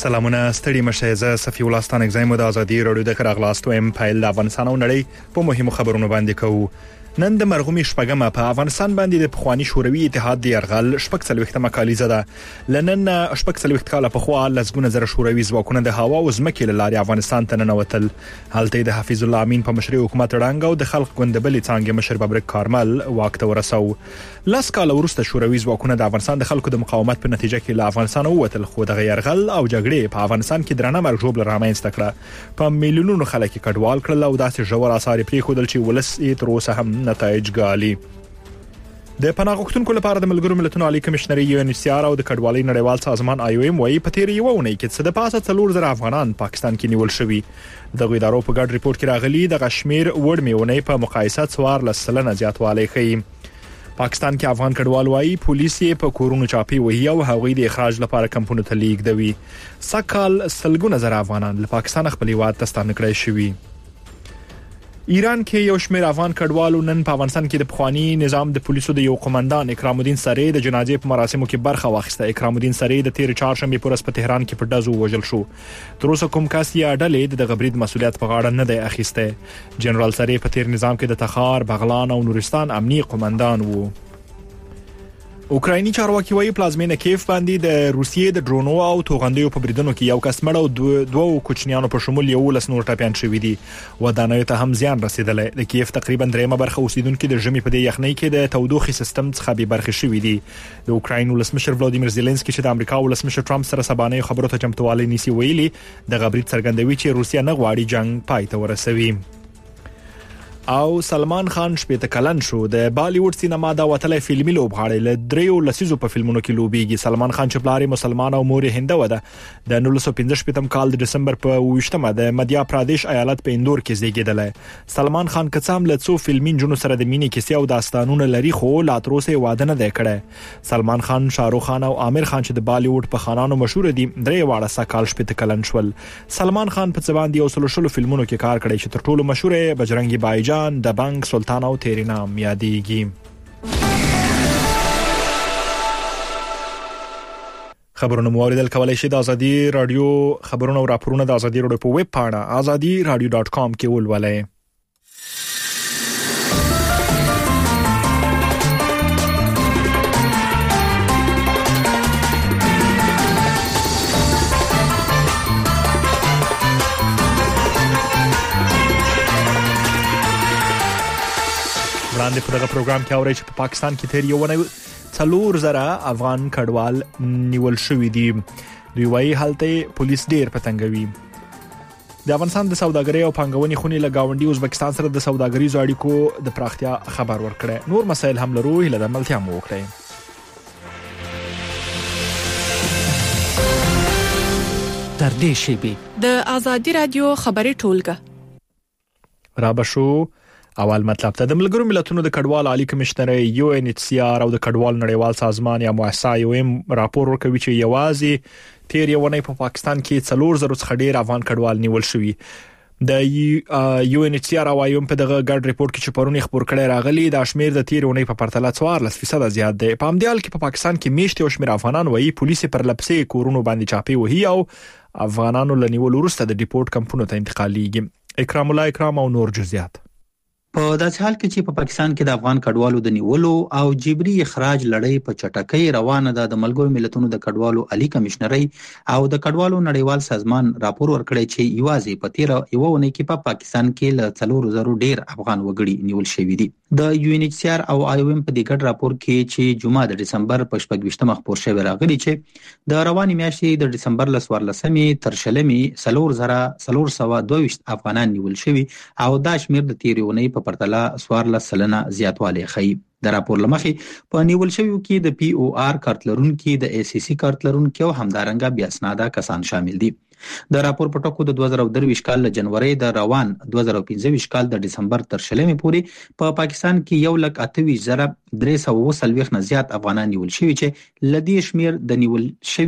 سلامونه ستړي مشه زه صفي الله ستانک زایم د ازادي رادیو د خبرغلاستو ام فایل د افغانستان او نړۍ په مهمو خبرونو باندې کوو. نن د مرغومي شپږمه په افغانستان باندې د پخوانی شوروي اتحاد د يرغل شپږ څلويختمه کالیزه ده. لنن شپږ څلويخت کاله په خوا لسګونه زره شوروي ځواکونه د هوا او ځمکې له لارې افغانستان ته ننوتل. هلته د حفیظ الله امین په مشرۍ حکومت وړاندې او د خلق ګوندبلې څنګه مشر ببرک کارمل واک ته ورساو. لاس کال وروسته شوروي ځواکونه د افغانستان د خلکو د مقاومت په نتیجه کې له افغانستان ووتل، خو د يرغل او جګړې په افغانستان کې درنه مرګ جوړ رامنځته کړه. په میلیونونو خلک کډوال کړل او داسې ژور آثار پرې خودل چې ولس یې تر اوسه هم نتایج ګالي. د پناه غوښتونکو لپاره د ملګرو ملتونو عالی کمشنري UNHCR او د کډوالۍ نړیوال سازمان IOM وايي په تیر یو ونې کې څه د پاسه 4,000 افغانان پاکستان کې نیول شوي. د ادارو په ګډ ریپورت کې راغلي د کشمیر وړمېونې په مقایسه 14% زیاتوالی ښيي. پاکستان کې افغان کډوال وايي پولیس یې په کورونو چاپی وهي او هغوی د اخراج لپاره کمپونو ته لیږدوي. سکهال سلګونه زره افغانان له پاکستان خپل هیواد ته ستانه کړي شوي. ایران کې یو شمېر افغان کډوالو نن په افغانستان کې د پخوانی نظام د پولیسو د یو قومندان اکرام الدین سری د جنازې په مراسمو کې برخه واخیسته. اکرام الدین سری د تیر چهارشنبه په ورځ په تهران کې په ډزو وژل شو. تر اوسه کوم کس یا ډلې د غبرید مسولیت په غاړه نه دی اخیسته. جنرال سری په تیر نظام کې د تخار، بغلان او نورستان امنیي قومندان وو. اوکرایني چارواکي وايي پلازمینه کیف باندې د روسیې د ډرونو او توغندیو په بریدونو کې یو کس مړ او دوه کوچنیانو په شمول یو لس نور ټاپیان شوي دي. ودانیو ته هم زیان رسیدلی. د کیف تقریبا درېمه برخه اوسیدونکو د ژمي په دې یخنۍ کې د تودوخې سیستم څخه به برخه شوي دي. د اوکراین ولسمشر ولادیمیر زيلنسکي چې د امریکا ولسمشر ټرمپ سره سبانه خبرو ته چمتووالی نیسي ویلي د غبرید څرګندوي چې روسیا نه غواړي جنگ پای ته ورسوي. او سلمان خان شپېته کلن شو. د بالیوډ سینما دا وتلې فلمي لوبغاړی له دریو لسیزو په فلمونو کې لوبيږي. سلمان خان چې پلار مسلمان او مور هنده وده د 1915 کال د دسمبر په 28مه د مدیا پردیش ایالت په اندور کې زیږیدل. سلمان خان کڅام له څو فلمین جنو سره د مینې کیسې او داستانونه لري، خو لا تر اوسه واده نه دی کړی. سلمان خان، شاهرخ خان او عامر خان چې د بالیوډ په خانانو مشهور دي درې واړه سکهال شپېته کلن شول. سلمان خان په ځوان دی او سلوشلو فلمونو کې کار کړی چې تر ټولو مشهور بجرنگی بایجان، د بنک، سلطان او تیری نام یادېږي. خبرونه مو اوریدل کولای شئ د ازادي رادیو خبرونه او راپورونه د ازادي رادیو په ویب پاڼه azadiradio.com کې ولولئ. وړاندې په دغه پروګرام کې اورئ چې په پاکستان کې تیر یو ونې 4,000 افغان کډوال نیول شوي دي. دوی وايي هلته پولیس ډیر پتنګوي. د افغانستان د سوداګرۍ او پانګونې خونې له گاونډي ازبکستان سره د سوداګریزو اړیکو د پراختیا خبر ورکړي. نور مسایل هم لرو، هله د ملتیا مو وکړئ. تر دې شی د ازادي رادیو خبري ټولګه را بشو. اول مطلب ته د ملګرو ملتونو د کډوال عالی کمشنري UNHCR او د کډوال نړیوال سازمان یا مؤسسه IOM راپور ورکوي چې یوازې تیر یو ونې په پاکستان کې 4,000 څخه ډیر افغان کډوال نیول شوي. د UNHCR او IOM په دغه ګډ ریپورت کې چې پرونی خبر کړی راغلی د شمیر د تیر ونې په پرتله 14% زیات دی. په همدې حال کې په پاکستان کې میشته او شمیر افغانان وایي پولیس پر لپسې کورونو باندې چاپی وهي او افغانانو لنیول وروسته د ډیپورت کمپونو ته انتقالیږي. اکرام الله اکرام او نور جزئیات. په داسې حال کې چې په پاکستان کې د افغان کډوالو د نیولو او جبري اخراج لړۍ په چټکۍ روانه ده، د ملګرو ملتونو د کډوالو عالی کمشنري او د کډوالو نړیوال سازمان راپور ورکړی چې یوازې په تیر یو ونې کې په پاکستان کې له 4,000 ډیر افغان وګړي نیول شوي دي. د UNHCR او IOM په دې ګډ راپور کې چې جمعه د دسمبر په 28مه خبر شوی راغلی چې د روانې میاشتې د دسمبر ل 14مې تر 4,000 422 افغانان نیول شوي او دا شمیر د تیر ونې په پرتله 14% زیاتوالی ښيي. د راپور لمخې په نیول شویو کې د POR کارت لرونکي، د ACC کارت لرونکي او همدارنګه بیا اسناده کسان شامل دي. د راپور په ټکو د 2023 کال له جنوري د روان 2025 کال د دسمبر تر 20 پورې په پاکستان کې 1,28,340 نه زیات افغانان نیول شوي چې لدې شمیر د نیول شویو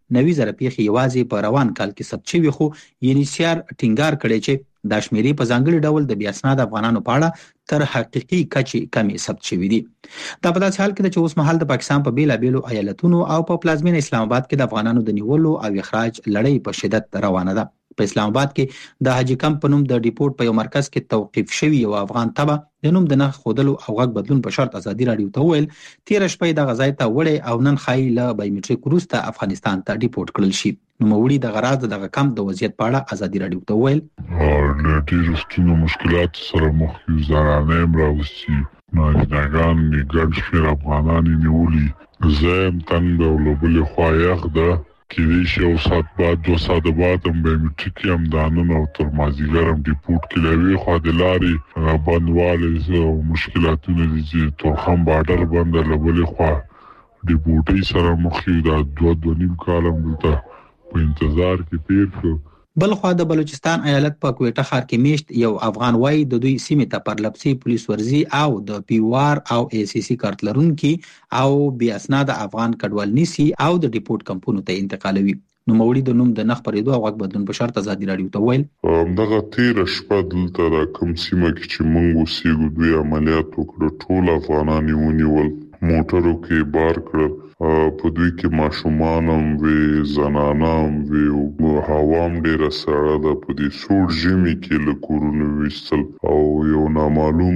90,000 پیښې یوازې په روان کال کې ثبت شوي، خو UNHCR ټینګار کړی چې دا شمیرې په ځانګړي ډول د بې اسناده افغانانو په اړه تر حقیقي کچې کمې ثبت شوي دي. دا په داسې حال کې چې اوس مهال د پاکستان په بیلابیلو ایالتونو او په پلازمینه اسلام آباد کې د افغانانو د نیولو او اخراج لړۍ په شدت روانه ده. په اسلام آباد کې د حاجی کمپ په نوم د ډیپورت په یو مرکز کې توقیف شوی یو افغان تبع د نوم د نخ خودلو او غږ بدلون په شرط ازادي رادیو ته ویل 13 شپې د غزای ته وړي او نن خای له بایومټریک وروسته افغانستان ته ډیپورت کړل شي. نو موړي د غراض دغه کمپ د وضعیت په اړه ازادي رادیو ته ویل د ډیرو ستونو مشکلات سره مخ یو زنانه راوستي ناګان ګډ شمیر افغانان نیولي زم تن د ولبل خوایغ ده کې یو سات بعد 2 ساعت بعد هم بایومټریک هم دانن او تر مازیګر هم ډیپورت کړي خو د لارې بندواله او مشکلاتونه دي تورخم بارډر بند لبل خو ډیپورټي سره مخ یو د 2.5 کال هم دلته په انتظار کې تیر شو. بل خو د بلوچستان ایالت په کوټه ښار کې میشت یو افغان وای د دوی سیمه ته پر لپسي پولیس ورزي او د پیوار او ACC کارت لرونکي او بیا اسناد افغان کډوال نیسی او د ډیپورت کمپونو ته انتقالوي. نو موړي د نوم د نخ پرېدو او غږ بدلون په شرط ازادي رادیو ته ویل دغه 13 شپه دلته د کوم سیمه کې چې مونږ اوسېږو دوی عملیات وکړو ټول افغانان ونیول موټرو کې بار کړل په دوی کې ماشومان هم وي زنانه هم وي او هوا هم ډېره سړه ده په دې سوړ ژمي کې له کورونو ویستل او یو نامعلوم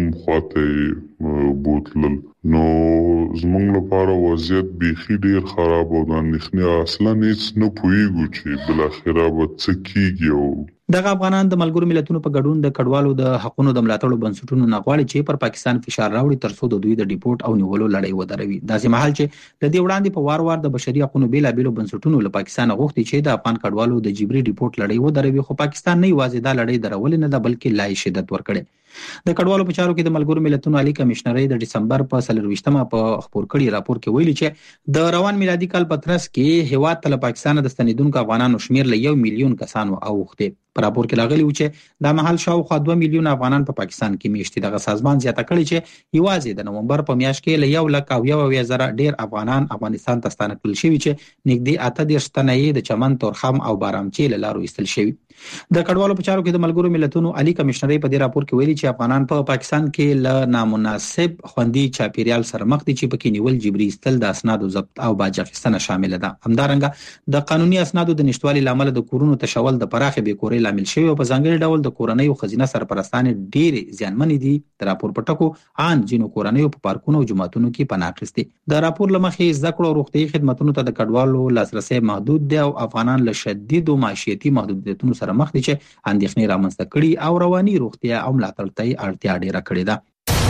خواته بوتلل. نو زمونږ لپاره وضعیت بیخي ډېر خراب او د اندېښنې اصلا هیڅ نه پوهېږو چې بالاخره به څه کېږي. او دغه افغانان د ملګرو ملتونو په ګډون د کډوالو د حقوقو د ملاتړ بنسټونو نغواړي چې پر پاکستان فشار راوړي ترڅو د دوی د ډیپورت او نیولو لړۍ ودروي. داسې مهال چې د دې وړاندې په وار د بشري حقوقو بیلابیلو بنسټونو له پاکستان غوښتي چې د افغان کډوالو د جبري ډیپورت لړۍ ودروي، خو پاکستان نه یوازې دا لړۍ درول نه ده بلکې لا شدت ورکړي. د کډوالو په چارو کې د ملګرو ملتونو عالی کمشنري د ډسمبر په 24مه په خبر کړي راپور کې ویلي چې د روان میلادي کال په ترڅ کې هیواد ته له پاکستان د ستنیدونکو افغانانو شمیر له 1 میلیون کسانو اوخته. په راپور کې راغلی و چې د مهال شاوخوا 2 میلیون افغانان په پاکستان کې میشتي. دغه سازمان زیاته کړی چې یوازې د نومبر په میاشت کې له 1,01,000 ډیر افغانان افغانستان ته ستانه کړل شوي چې نږدې 8 تنه د چمن تورخم او بارامچی له لارو ایستل شوي. د کډوالو په چارو کې د ملګرو ملتونو عالی کمشنري په دې راپور کې ویلي چې افغانان په پاکستان کې له نامناسب خوندي چاپیریال سره مخ دي چې پکې نیول جبري استل د اسنادو ضبط او باج اخیستنه شامل ده. همدارنګه د قانوني اسنادو د نشټوالي لامل د کورونو تشول د پراخه بیکوري لامل شوی او په ځانګړي ډول د کورنۍ او خزینه سرپرستانې ډېر زیانمن دي. د راپور په ټکو ان جنو کورنۍ په پارکونو او جماعتونو کې پناه اخیستي. د راپور لمخې زده کړو او روغتي خدماتو ته د کډوالو لاسرسي محدود دي او افغانان له شدید او معیشتي محدودیتونو سره مخ دي چې اندېښنې رامنځته کړي او رواني روغتیا او ملاتړ ته اړتیا ډیره کړې ده.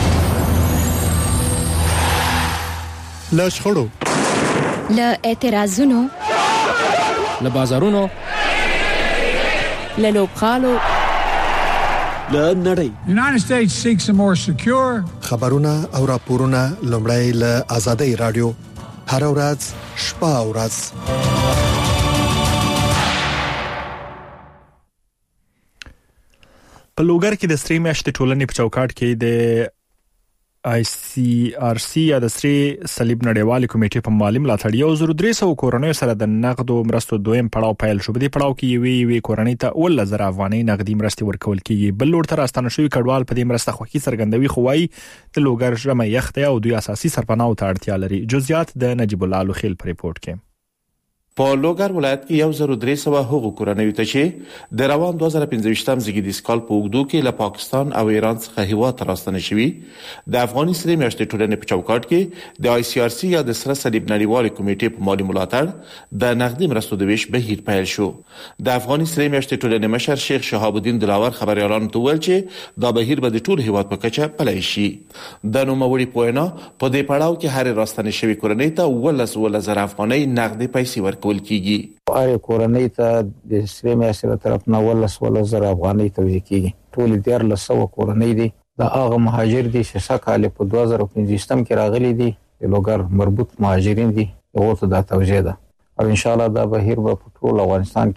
له شخړو، له اعتراضونو، له بازارونو، له لوبغالو، له نړۍ United States seeks a more secure خبرونه او راپورونه لومړی له آزادۍ رادیو هر ورځ شپه او ورځ. په لوګر کې د سری میاشتې ټولنې په چوکاټ کې د ICRC یا د سری صلیب نړیوالې کمیټې په مالی ملاتړ 1300 کورنۍ سره د نقدو مرستو دویم پړاو پیل شو. په دې پړاو کې یوې کورنۍ ته 1,000 افغانۍ نقدي مرستې ورکول کیږي. بل لور تر استانه شوی کډوال په دې مرسته خوښي څرګندوي، خو وايي د لوګر ژمه یخته او دوی اساسي سرپناه ته اړتیا لري. جزئیات د نجیب الله لوخیل په ریپورت کې. په لوګر ولایت کې 1300 هغو کورنۍ ته چې د روان 2015 زیږدیز کال په اوږدو کې له پاکستان او ایران څخه هیواد ته راستنه شوي د افغاني سری میاشتې ټولنې په چوکاټ کې د ICRC یا د سره صلیب نړیوالې کمیټې په مالی ملاتړ د نقدي مرستو د ویش بهیر پیل شو. د افغاني سری میاشتې ټولنې مشر شیخ شهاب الدین دلاور خبريالانو ته ویل چې دا بهیر به د ټول هیواد په کچه پلی شي. د نوموړي په وینا په دې پړاو کې هر راستنه شوی کورنۍ ته 1,000 افغانۍ نقدي پیسې ورکول کیږي. هر کورنۍ ته د سری میاشتې طرف نه 1,000 افغانۍ توزیع کیږي. ټول 1300 کورنۍ دي. دا هغه مهاجر دي چې سکهاله په 2015 کې راغلي دي. د لوګر مربوط مهاجرین دي. هغه ته دا توزیع ده او ان شاء الله دا بهیر به په ټول افغانستان کې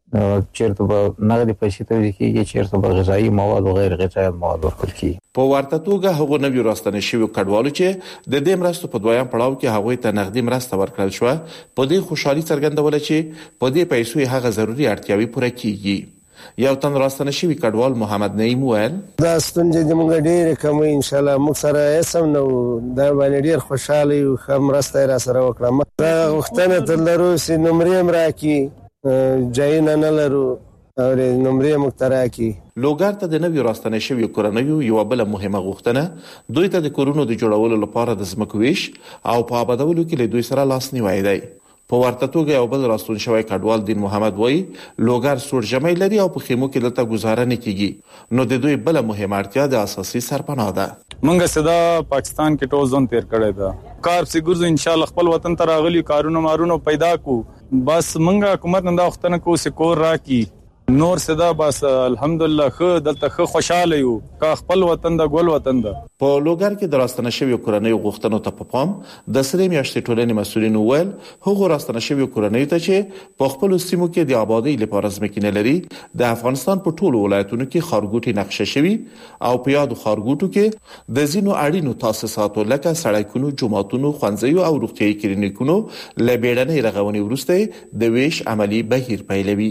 چیرته به نغدي پیسې توزیع کیږي، چیرته به غذایی مواد او غیر غذایی مواد ورکول کیږي. په ورته توګه هغه نوی راستنه شوی کډوالو چې د دې مرستو په دویم پړاو کې هغه ته نغدي مرسته ورکړل شو، په دې خوشحالي څرګندول چې په دې پیسو هغه ضروري اړتیاوي پوره کیږي. یو تن راستنه شوی کډوال محمد نعیم وویل دا ستونزې د موږ ډېر کم ان شاء الله موږ سره اسم نو دا باندې ډېر خوشاله یو، خم راسته را سره وکړم. دا وختونه تل درو سي نمرې مراکي جاین نه لرو او نمرې مختراکي. لوګر ته د نوی راستنه شوی کورنیو یو بل مهمه غوښتنه دوی ته د کورونو د جوړولو لپاره د ځمکويش او په آبادولو کې له دوی سره لاس نیوي دی. په ورته توګه یو بل راستون شوی کډوال دین محمد وای لوګر سور جمعي لري او په خیمو کې دلته گزاره نه کیږي، نو د دوی بل مهمه اړتیا د اساسي سرپناه ده. منګه صدا پاکستان کې ټول ځون تیر کړی دا کار سي ګرځو ان شاء الله خپل وطن ته راغلي کارونه مارونو پیدا کو، بس منګه حکومت نه دا وختنه کو سکور راکی نور صدا بس الحمدلله خو دلته خو خوشاله یو کا خپل وطن د ګل وطن ده. په لوګر کې د راستنه شوی کورنیو غوښتنو ته په پام د سری میاشتې ټولنې مسؤلین وویل هغه راستنه شوی کورنیو ته چې په خپل سیمو کې د آبادی لپاره ځمکې نه لري د افغانستان په ټولو ولایتونو کې خارګوټي نقشه شوی او په یاد خارګوټو کې د زینو اړینو تاسیساتو لکه سړکونو، جوماتونو، ښوونځیو او روغتیايي کلینیکونو لبیړنۍ رغونې وروسته د ویش عملی بهیر پیلوي.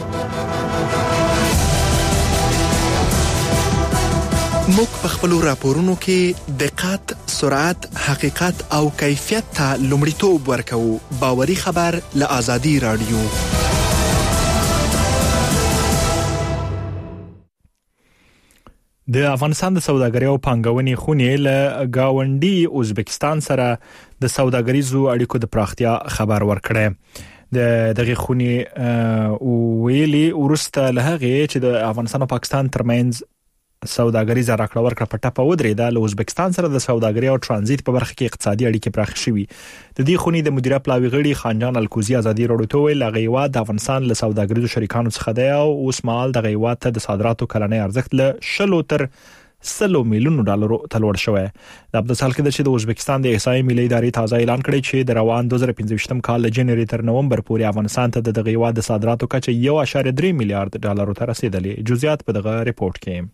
موږ په خپل راپورونو کې دقت، سرعت، حقیقت او کیفیت ته لومړیتوب ورکوو. باوري خبر له آزادي رادیو. د افغانستان د سوداګرۍ او پانګونې خونې له گاونډي ازبکستان سره د سوداګریزو اړیکو د پراختیا خبر ورکړی. دغه خونې ویلي ورسته له هغه چې د افغانستان او پاکستان ترمنځ سوداګریزه راکړه ورکړه په ټاپه ودرېده، له ازبکستان سره د سوداګرۍ او ترانزیت په برخه کې اقتصادي اړیکې پراخ شوي. د دې خونې د مدیره پلاوي غړي خانجان الکوزي آزادي راډیو ته ویل هغه د افغانستان له سوداګریزو شریکانو څخه دی او اوس مهال د غیوات ته د صادراتو کلنۍ ارزښت له 10 تر 100 میلیون ډالر ته لوړ شوی. د ابدسال کې د ازبکستان د احصایې ملي ادارې تازه اعلان کړی چې د روان 2015 کال له جنوري تر نومبر پورې افغانستان ته د غیوات د صادراتو کچه 1.3 میلیارډ ډالر ته رسیدلې. جزئیات په دغه ریپورت کې.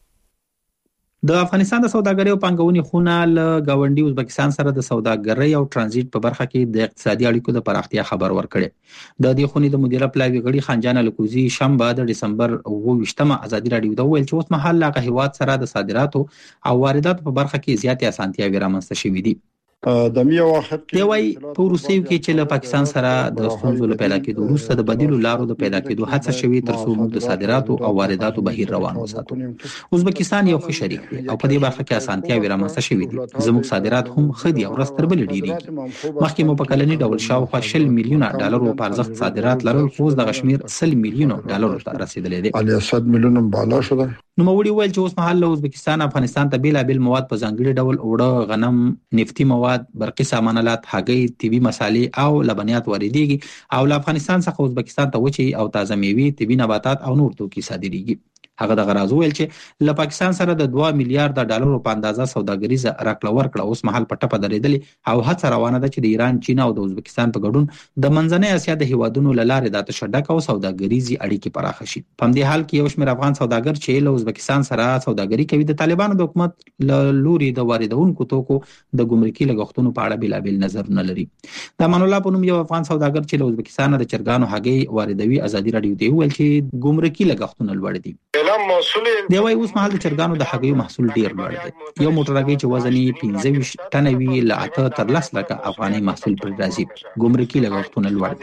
د افغانستان د سوداګرۍ او پانګونې خونه له گاونډي ازبکستان سره د سوداګرۍ او ترانزیت په برخه کې د اقتصادي اړیکو د پراختیا خبر ورکړي. د دې خونې د مدیره پلاوي غړي خانجان الکوزي شنبه د دسمبر 28مه آزادي رادیو ته ویل چې اوس مهال له هیواد سره د صادراتو او وارداتو په برخه کې زیاتې اسانتیاوې رامنځته شوې دي. د میو وخت دی وای په روسیو کې چې له پاکستان سره د ستونزو له پیدا کېدو وروسته د بدیلو لارو د پیدا کېدو هڅه شوې ترڅو موږ د صادراتو او وارداتو بهیر روان وساتو. ازبکستان یو ښه شریک دی او په دې برخه کې اسانتیاوې رامنځته شوې دي. زموږ صادرات هم ښه دي او ورځ تر بلې ډېرېږي. مخکې مو په کلني ډول شاوخوا 10 میلیونه ډالر په ارزښت صادرات لرل، خو د غشمیر 100 میلیونه ډالر ته رسیدلې دي. علي 100 میلیونه بالا شوه. نو موري ویل چې اوس مهال له ازبکستان افغانستان ته بیلابل مواد په ځانګړي ډول اوړه، غنم، نفتی مواد، برقي سامانالات، هګۍ، طبي مصالې او لبنیات واردېږي او له افغانستان څخه ازبکستان ته وچې او تازه میوې، طبي نباتات او نور توکي صادرېږي. هغه د غراز ویل چې له پاکستان سره د 2 میلیارډ ډالر په اندازه سوداګریزه راکړه ورکړه اوس مهال په ټپه درېدلې او هڅه روانه ده چې د ایران، چین او د ازبکستان په ګډون د منځنۍ اسیا د هیوادونو له لارې د تشدد او سوداګریزي اړیکې پراخ شي. په همدې حال کې یو شمېر افغان سوداګر چې له ازبکستان سره سوداګري کوي د طالبانو د حکومت له لوري د واردونکو توکو د ګمرکي لګښتونو په اړه بیلابل نظرونه لري. د امان الله په نوم یو افغان سوداګر چې له ازبکستان د چرګانو هګۍ واردوي آزادي رادیو ته ویل چې ګمرکي لګښتونه لوړ دي. دی وايي اوس مهال د چرګانو د هګیو محصول ډیر لوړ دی. یو موټر هګۍ چې وزن یې 25 ټنه وي له 8 تر 10 لکه افغاني محصول پر راځي. ګمرکي لګښتونه لوړ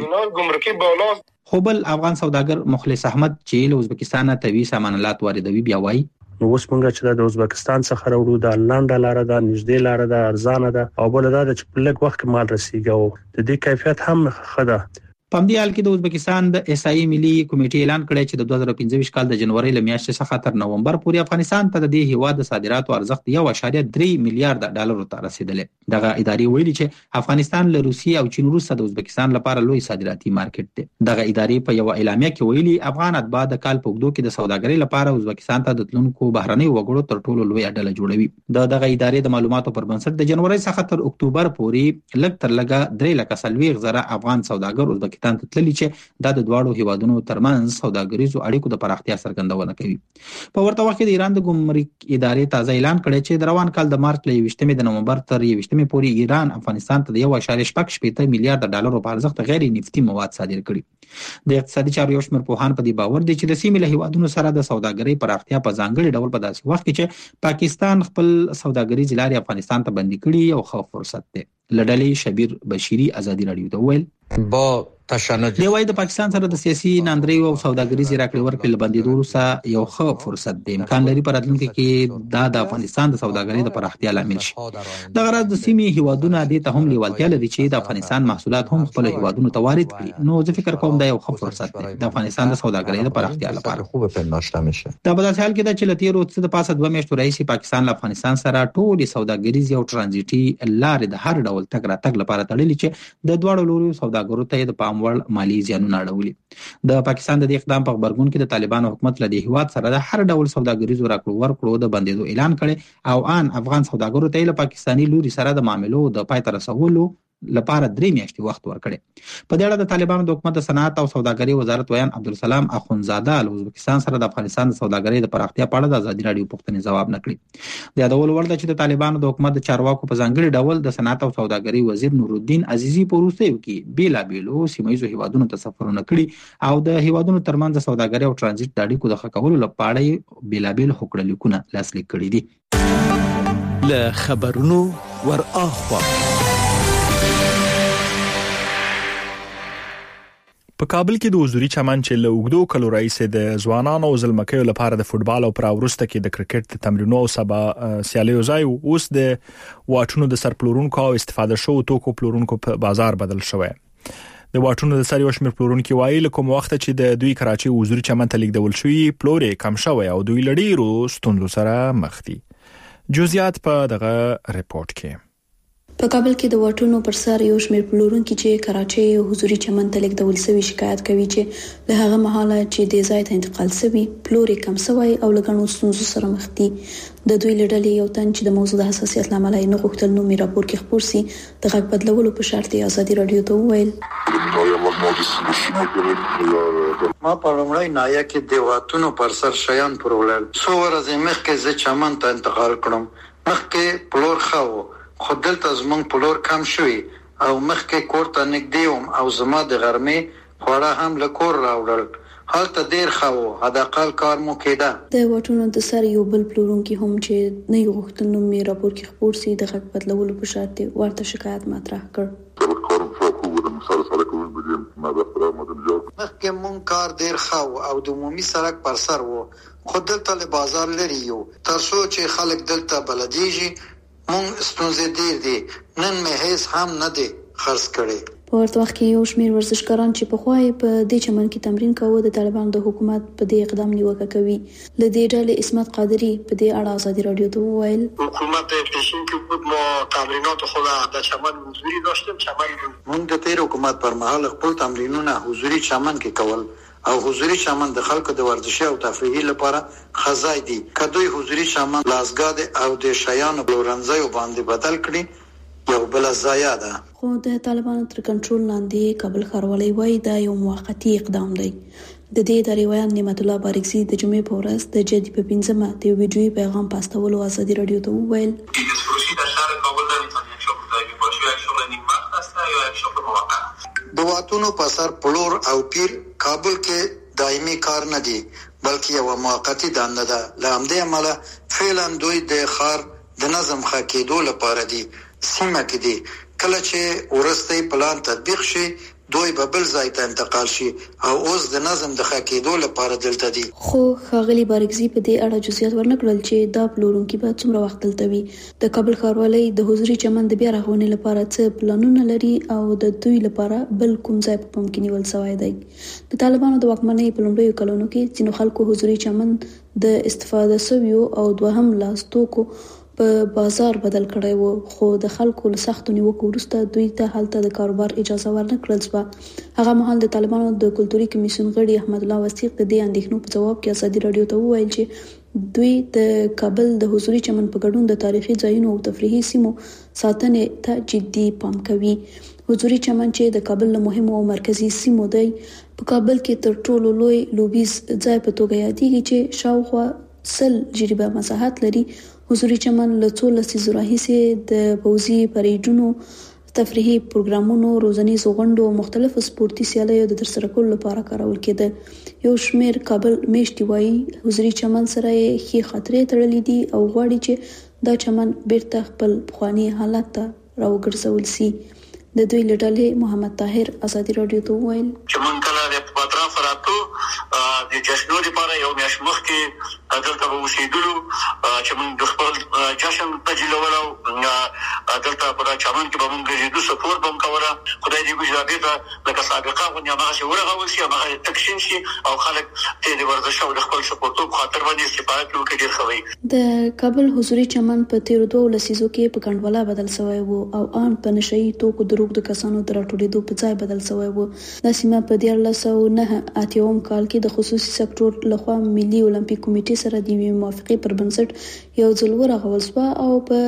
دي. خو بل افغان سوداګر مخلص احمد چې له ازبکستان طبي سامانالات واردوي بیا وايي اوس موږ چې د ازبکستان څخه راوړو د لنډه لار ده، نږدې لار ده، ارزانه ده او بل دا چې په لږ وخت کې مال رسیږي او د دې کیفیت هم ښه ده. په همدې حال کې د ازبکستان د احصایې ملي کمیټې اعلان کړی چې د 2015 کال د جنوري له میاشتې څخه تر نومبر پورې افغانستان ته د دې هیواد د صادراتو ارزښت 1.3 میلیارډ ډالر ته رسیدلی. دغه ادارې ویلي چې افغانستان له روسیې او چین وروسته د ازبکستان لپاره لوی صادراتي مارکیټ دی. دغه ادارې په یو اعلامیه کې ویلي افغان اتباع د کال په اوږدو کې د سوداګرۍ لپاره ازبکستان ته د تلونکو بهرنیو وګړو تر ټولو لوی ډله جوړوي. دغه ادارې د معلوماتو پر بنسټ د جنوري څخه تر اکتوبر پورې لږ تر لږه 3,40,000 افغان سوداګر ازبکستان پاکستان ته تللي چې دا د دواړو هیوادونو ترمنځ سوداګریزو اړیکو د پراختیا څرګندونه کوي. په ورته وخت کې د ایران د ګمرک ادارې تازه اعلان کړی چې د روان کال د مارچ له 21 د نومبر تر 21 پورې ایران افغانستان ته د 1.8 میلیارډ ډالرو په ارزښت غیر نفتي مواد صادر کړي. د اقتصادي چارو یو شمېر پوهان په دې باور دي چې د سیمې له هیوادونو سره د سوداګرۍ پراختیا په ځانګړي ډول په داسې وخت کې چې پاکستان خپل سوداګریز لارې افغانستان ته بندي کړي یو ښه فرصت دی. لډلې شبیر بشيري ازادي رادیو ته ویل با تشنج دی وايي د پاکستان سره د سیاسي ناندرۍ او سوداګریز راکړې ورکړې لبندېدو وروسته یو ښه فرصت دی. امکان لري په راتلونکي کې دا د افغانستان د سوداګرۍ د پراختیا لامل شي. د غرض د سیمې هیوادونو د ته هم لیوالتیا لري چې د افغانستان محصولات هم خپل هیوادونو ته وارد کړي. نو زه فکر کوم دا یو ښه فرصت دی د افغانستان د سوداګرۍ د پراختیا لپاره. خوب پنداشته میشه. دا په داسې حال کې چې لتیرو څه د پاسه 2 میاشتو راځي پاکستان له افغانستان سره ټول سوداګریز او ترانزیټي لارې د هر ډول تګ راتګ لپاره تړلې چې د دواړو لوري سوداګرو ته د پام وړ مالی زیانونه اړولي. د پاکستان د دې اقدام په غبرګون کې د طالبانو حکومت له دې هیواد سره د هر ډول سوداګریزو راکړو ورکړو د بندیدو اعلان کړي او ان افغان سوداګرو ته له پاکستاني لوري سره د معاملو د پای ته رسولو لپاره 3 میاشتې وخت ورکړي. په دې اړه د طالبانو د حکومت د صنعت او سوداګرۍ وزارت ویان عبدالسلام اخونزاده له ازبکستان سره د افغانستان د سوداګرۍ د پراختیا په اړه د ازادي رادیو پوښتنې ځواب نکړي. د یادول وړ ده چې د طالبانو د حکومت د چارواکو په ځانګړي ډول د صنعت او سوداګرۍ وزیر نورالدین عزیزي په وروستیو کې بیلابیلو سیمایي هیوادونو ته سفرونه کړي او د هیوادونو ترمنځ د سوداګرۍ او ترانزیت د اړیکو د ښه کولو لپاره بیلابیل هوکړه لیکونه لاسلیک کړي دي. له خبرونو ور اخوا په کابل کې د حضوري چمن چې له اوږدو کلو راهیسې د ځوانانو او زلمکیو لپاره د فوتبال او پراورسته کې د کرکټ د تمرینونو او سبا سیالیو ځای اوس د واټونو د سرپلورونکو او استفاده شوو توکو پلورونکو په بازار بدل شوی. د واټونو د سر یو شمېر پلورونکو وایي له کوم وخت چې د دوی کراچي حضوري چمن ته لیږدول شوی پلورې کم شوی او دوی لړیرو ستونزو سره مخ دي. جزئیات په دغه ریپورت کې. په کابل کې د واټونو پر سر یو شمېر پلورونکي چې کراچي حضوري چمن ته لیږدول شوی شکایت کوي چې له هغه مهاله چې د ځای ته انتقال شوی پلورې کم شوی او لګڼو ستونزو سره مخ دي. د دوی لړلې یو تن چې د موضوع د حساسیت لامل یې نه غوښتل نو می راپور کې خبر سي د غږ بدلولو په شرط یې ازادي رادیو ته وویل. ما په لومړی نایا کې د واټونو پر سر شیان پرولل څو ورځې مخکې زه چمن ته انتقال کړم. مخکې پلور خاو خو دلته زمونږ پلور کم شوی او مخکې کور ته نږدې وم او زما د غرمې خواړه هم له کور راوړل. هلته ډیر ښه و، حداقل کار مو کېده. د واټونو د سر یو بل پلورونکي هم چې نه یو غوښتل نوم یې راپور کې خپور سي د غږ بدلولو په شرط ورته شکایت مطرح کړ. مخکې مونږ کار ډیر ښه او د عمومي سړک پر سر و خو دلته له بازار لري یو تر څو چې خلک دلته بلدیږي مونږ ستونزې ډیر دي. نن مې هیڅ هم نه دی خرڅ کړی. په ورته وخت کې یو شمېر ورزشکاران چې پخوا یې په دې چمن کې تمرین کاوه د طالبانو د حکومت په دې اقدام نیوکه کوي. له دې ډلې اسمت قادری په دې اړه ازادي رادیو ته وویل حکومت پیشین کې بود ما تمرینات خود در چمن حضوری داشتیم. مونږ د تیر حکومت پر مهال خپل تمرینونه حضوری چمن کې کول او حضوری چمن د خلکو د ورزشي او تفریحي لپاره خزای دي. کدوې حضوری چمن لاسګاد او د شیانو بلورنځي باندې بدل کړي یو بل ضایع ده. خو د طالبانو تر کنټرول لاندې کابل ښاروالۍ وایي دا یو موقتی اقدام دی. د دې د روایت نعمت الله بارکزي د جمعې په ورځ د جدي په 15مه د ویډیوي پیغام پاستولو ازادي رادیو ته وویل د واټونو په سر پلور او پیر کابل کې دایمي کار نه دی بلکې یو موقتی دنده ده. له همدې امله فعلا دوی د ښار د نظم ښه کېدو لپاره دي سیمه کې دي. کله چې ورستۍ پلان تطبیق شي دوی به بل ځای ته انتقال شي او اوس د نظم د ښه کېدو لپاره دلته دي. خو ښاغلي بارکزي په دې اړه جزئیات ورنکړل چې دا پلورونکي به څومره وخت دلته وي. د کابل ښاروالۍ د حضوري چمن د بیا رغونې لپاره څه پلانونه لري او د دوی لپاره بل کوم ځای په پام کې نیول شوی دی. د طالبانو د واکمنۍ په لومړیو کلونو کې ځینو خلکو حضوري چمن د استفاده شویو او دوهم لاس توکو په بازار بدل کړی وو خو د خلکو له سختو نیوکو وروسته دوی ته هلته د کاروبار اجازه ورنکړل شوه. هغه مهال د طالبانو د کلتوري کمیسیون غړي احمد الله وثیق د دې اندېښنو په ځواب کې ازادي رادیو ته وویل چې دوی د کابل د حضوري چمن په ګډون د تاریخي ځایونو او تفریحي سیمو ساتنې ته جدي پام کوي. حضوري چمن چې د کابل له مهمو او مرکزی سیمو دی په کابل کې تر ټولو لوی لوبیز ځای په توګه یادېږي چې شاوخوا 100 جریبه مساحت لري. حضوري چمن له څو لسیزو راهیسې د پوځي پریډونو، تفریحي پروګرامونو، روزنیزو غونډو او مختلفو سپورتي سیالیو د ترسره کولو لپاره کارول کېده. یو شمېر کابل میشتي وایي حضوري چمن سره یې ښې خاطرې تړلې دي او غواړي چې دا چمن بیرته خپل پخواني حالت ته راوګرځول سي. د دوی له ډلې محمد طاهر ازادي رادیو ته وویل چې مونږ کله د اطراف راتو د جشنو لپاره یو میاشت مخکې دلته اوسېدلو چې مونږ د خپل جشن تجلولو دلته په چمن کې به مونږ ګرځېدو، سپورت به مو کوله. خدای دې وکړي بیرته لکه سابقه غوندې هماغسې ورغول شي، هماغسې تکشین شي او خلک د ورزش او د خپل سپورتو په خاطر باندې استفاده وکړي. ډېر ښه وي. د کابل حضوري چمن په تیرو 2 لسیزو کې په کنډواله بدل شوی و او ان په نشئی توکو د کسانو تر ټولېدو په ځای بدل شوی و. د سیمه په 1989 کال کې د خصوصي سکتور لخوا ملي اولمپیک کمیټې سره د موافقې پر بنسټ یو ځل ورغول شو او په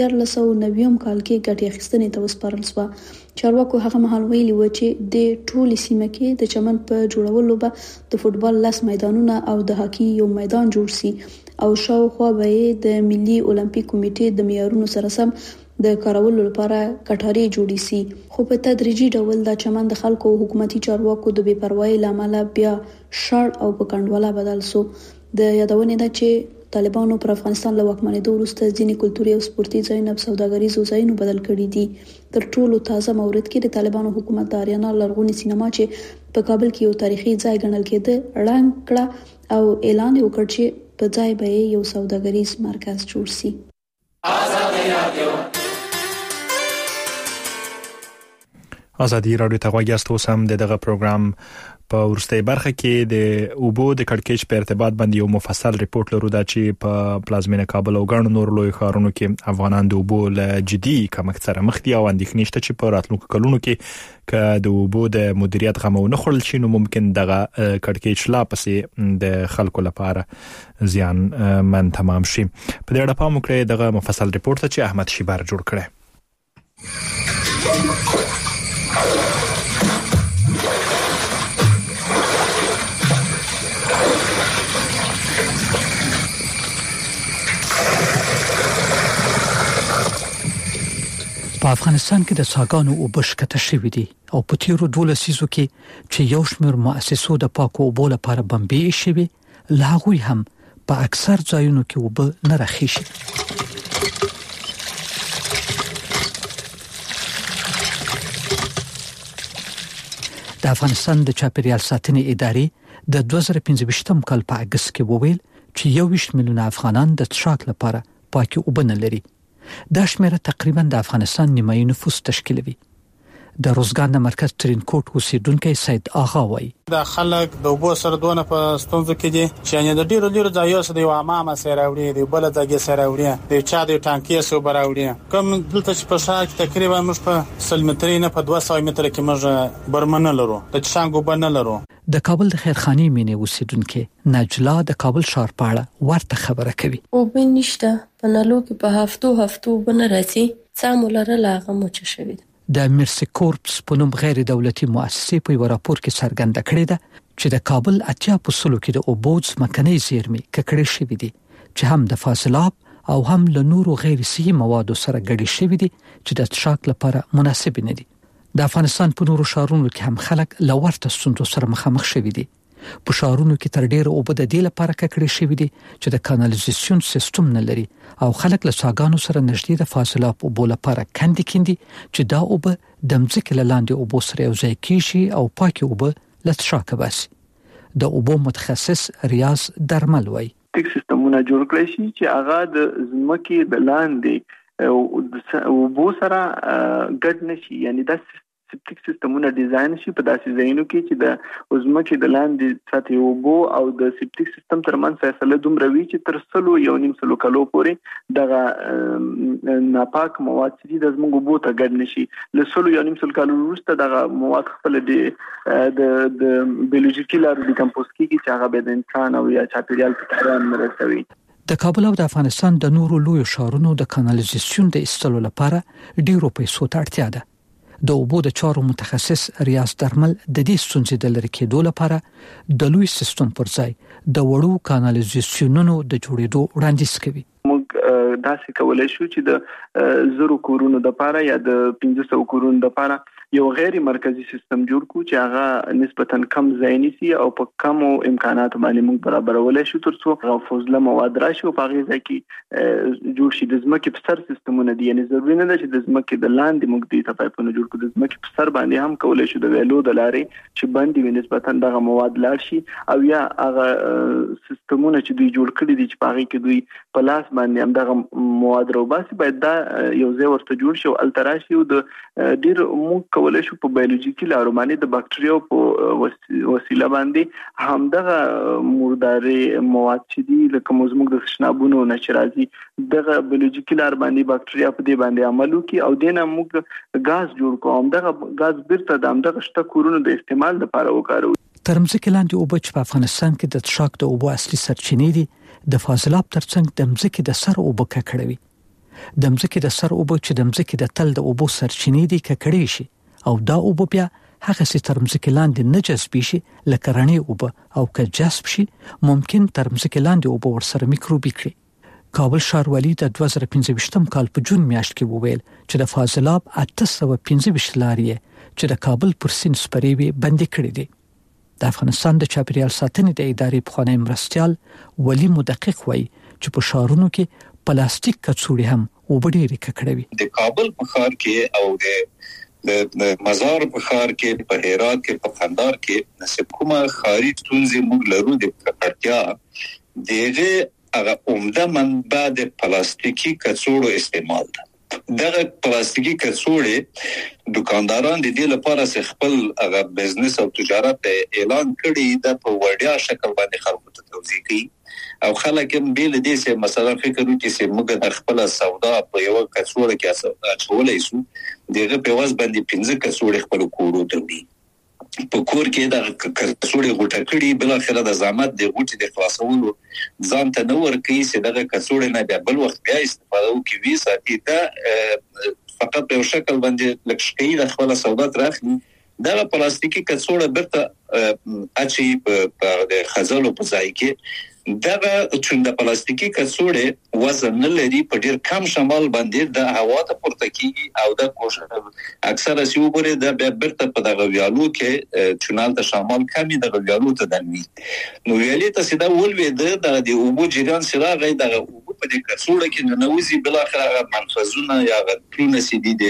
1990 کال کې ګټې اخیستنې ته وسپارل شو. چارواکو هغه مهال ویلي و چې د ټولې سیمه کې د چمن په جوړولو به د فوټبال 10 میدانونه او د هاکي یو میدان جوړ شي او شاوخوا به د ملي اولمپیک کمیټې د معیارونو سره سم د کارولو لپاره کټاري جوړی سي. خو په تدریجي ډول د چمن د خلکو او حکومتي چارواکو د بې پروايي لامل بیا شړ او په کنډواله بدل شو. د یادونه ده چې طالبانو پر افغانستان له واکمنېدو وروسته ځینې کلتوري او سپورتي ځایونه په سوداګریزو ځایونو بدل کړي دي. تر ټولو تازه مورد کې د طالبانو حکومت د اریانا لرغونی سینما چې په کابل کې یو تاریخي ځای ګڼل کېده ړنګ کړه او اعلان وکړ چې په ځای به یو سوداګریز مرکز جوړ شي. ازادي رادیو ته غوږی یاست. اوس هم دغه پروګرام په ورستۍ برخه کې د اوبو د کړکېچ په ارتباط باندې یو مفصل ریپورت لرو دا چې په پلازمینه کابل او ګڼو نور لوی ښارونو کې افغانان د اوبو له جدي کمښت سره مخ دي او اندېښنې شته چې په راتلونکو کلونو کې که د اوبو د مدیریت غم نه خورل شي نو ممکن دغه کړکېچ لا پسې د خلکو لپاره زیان من تمام شي. په دې اړه پام وکړئ دغه مفصل ریپورت چې احمد شیبر جوړ کړی. په افغانستان کې د څاګانو اوبه ښکته شوې دي او په تیرو 2 لسیزو کې چې یو شمېر مؤسسو د پاکو اوبو لپاره بمبې شوي لا هغوی هم په اکثر ځایونو کې اوبه نه راخیشي. د افغانستان د چاپیریال ساتنې ادارې د 2015 کال په اگست کې وویل چې 21 میلیونه افغانان د څښاک لپاره پاکي اوبه نه لري. دا شمیره تقریبا د افغانستان نیمایي نفوس تشکیلوي. د روزګان د مرکز ترینکوټ اوسیدونکو سید آغا وایي د خلک د اوبو سره دونه په ستونزو کې دي چې د ډیرو ډیرو ځایونو سره یو عامه سره وړي دی بل ځای سره وړي دی چا د ټانکي سره براوړي کوم دلته چې په شاک تقریبا موږ په 100 مترې نه په 200 متر کې موږ برمنه لرو د څنګه وبنه لرو. د کابل د خیرخانی مینې اوسیدونکو نجلا د کابل ښار په اړه ورته خبره کوي. او بنشته په نالو کې په هفتو بنه راځي سامولره لاغه موچ شوی. د مرسی کورپس په نوم غیر دولتي مؤسسې په یو راپور کې څرګنده کړې ده چې د کابل 80% کې د اوبو ځمکنۍ زیرمې ککړې شوې دي چې هم د فاضلاب او هم له نورو غیر صحي موادو سره ګډې شوې دي چې د څښاک لپاره مناسب نه دي. د افغانستان په نورو ښارونو کې هم خلک له ورته ستونزو سره مخامخ شوي دي. په ښارونو کې تر ډیره اوبه د دې لپاره ککړې شوې دي چې د کانالیزاسیون سیستم نه لري او خلک له څاګانو سره نږدې د فاضلاب اوبو لپاره کندي چې دا اوبه د ځمکې لاندې اوبو سره یو ځای کیږي او پاکي اوبه له څښاکه باسي. د اوبو متخصص ریاض درمل وایي ټیک سیستمونه جوړ کړی شي چې هغه د ځمکې د لاندې اوبو سره ګډ نشي، یعنی دا سپټیک سیستمونه ډیزاین شي په داسې ځایونو کې چې د ځمکې د لاندې سطحي اوبو او د سپټیک سیستم ترمنځ فاصله دومره وي چې تر 1.5 کالو پورې دغه ناپاک مواد چې د زموږ اوبو ته ګډ نشي. له 1.5 کالو وروسته دغه مواد خپل د بیولوژیکي لارو ډیکمپوز کیږي چې هغه به د انسان او یا چاپیریال په تاوان رسوي. د کابل او د افغانستان د نورو لوی شهرونو د کانالیزاسیون د ایستلو لپاره ډیرو پیسو ته اړتیا ده. د اوبو د چارو متخصص ریاض درمل د دې ستونزې د لرې کېدو لپاره د لوی سیستم پر ځای د وړو کانالیزاسیونونو د جوړېدو وړاندیز کوي. موږ داسې کولای شو چې د 0 کورونو د لپاره یا د 500 کورونو د لپاره یو غیر مرکزی سیستم جوړ کو چې هغه نسبتاً کم ځای نیسي او په کم امکانات باندې موږ برابرولای شو ترڅو فوزله مواد راشي او په هغه ځای کې جوړ شي. د ځمکې په سر سیستمونه دي، یعنی ضروري نه ده چې د ځمکې د لاندې موږ دې ته پایپونه جوړ کړو، د ځمکې په سر باندې هم کولای شو د ویلو د لارې چې باندې وي نسبتاً دغه مواد لاړ شي او یا هغه سیستمونه چې دوی جوړ کړي دي چې په هغه کې دوی په لاس باندې هم دغه مواد روباسي باید دا یو ځای ورته جوړ شي او التراشي او د ډیر موږ کولای شو په بایولوژیکي لارو باندې د باکټریاو په وسیله باندې همدغه مرداري مواد چې دي لکه موږ د شنابونو نشرازي دغه بایولوژیکي لار باندې باکټریا په دې باندې عمل کوي او دینه موږ غاز جوړ کوو. دغه غاز بیرته د همدغه شته کورونو د استعمال لپاره وکاروو. ترمځکه لاندې اوبه چې په افغانستان کې د څښاک د اوبو اصلي سرچینې دي د فاضلاب ترڅنګ د مځکې د سر اوبه ککړوي. د مځکې د سر اوبه چې د مځکې د تل د اوبو سرچینې دي ککړې شي او دا اوبه بیا هغه سي ترمځکه لاندې نه جذب شي لکه رڼې اوبه او که جذب شي ممکن ترمځکه لاندې اوبه ورسره میکروبي کړي. کابل ښاروالي د 2015 کال په جون میاشت کې وویل چې د فاضلاب 815 لارې چې د کابل پر سیند سپریوي بندي کړې دي. د افغانستان د چاپیریال ساتنې د ادارې پخوانی مرستیال ولی مدقق وایي چې په ښارونو کې پلاستیک کڅوړې هم وبډېرې ککړوي. د کابل په ښار کې او د مزار په ښار کې په هرات کې په قندهار کې نسب کومه ښاري ستونزې موږ لرو د ککړتیا دغه هغه عمده منبع د پلاستیکي کڅوړو استعمال ده. دغه پلاستیکي کڅوړې دکانداران د دې لپاره خپل هغه بزنس او تجارت اعلان کړي د په وړیا شکل باندې خلکو ته توضیح کوي او خلک هم بیل دې سه مثلا فکر وکړي چې موږ خپل سودا په یو کڅوړه کې اچولای شو دغه په واس باندې 15 کڅوړې خپل کورو ته وي په کور کې د کڅوړې غوټه کړي بل اخر د زحمت د غوټې د خلاصولو ځان ته نور کوي چې دغه کڅوړې نه بیا بل وخت بیا استفاده وکړي وی ساتي دا فقط په شکل باندې لکه د خپل سودا ترخي دا پلاستیکي کڅوړه برته اچي په د خزلو په ځای کې دغه چې د پلاستیکي کڅوړې وزن نه لري په ډیر کم شمال باندې د هوا ته پورته کیږي او د کوشش اکثره سی وګوري د برته په دغه ویالو کې چونال د شمال کمی د ویالو ته دني نو ویالې ته سیده ولوي د اوبو جریان سره غي د اوبو په دې کڅوړه کې نوځي بل اخر منفذونه یا غټونه سي دي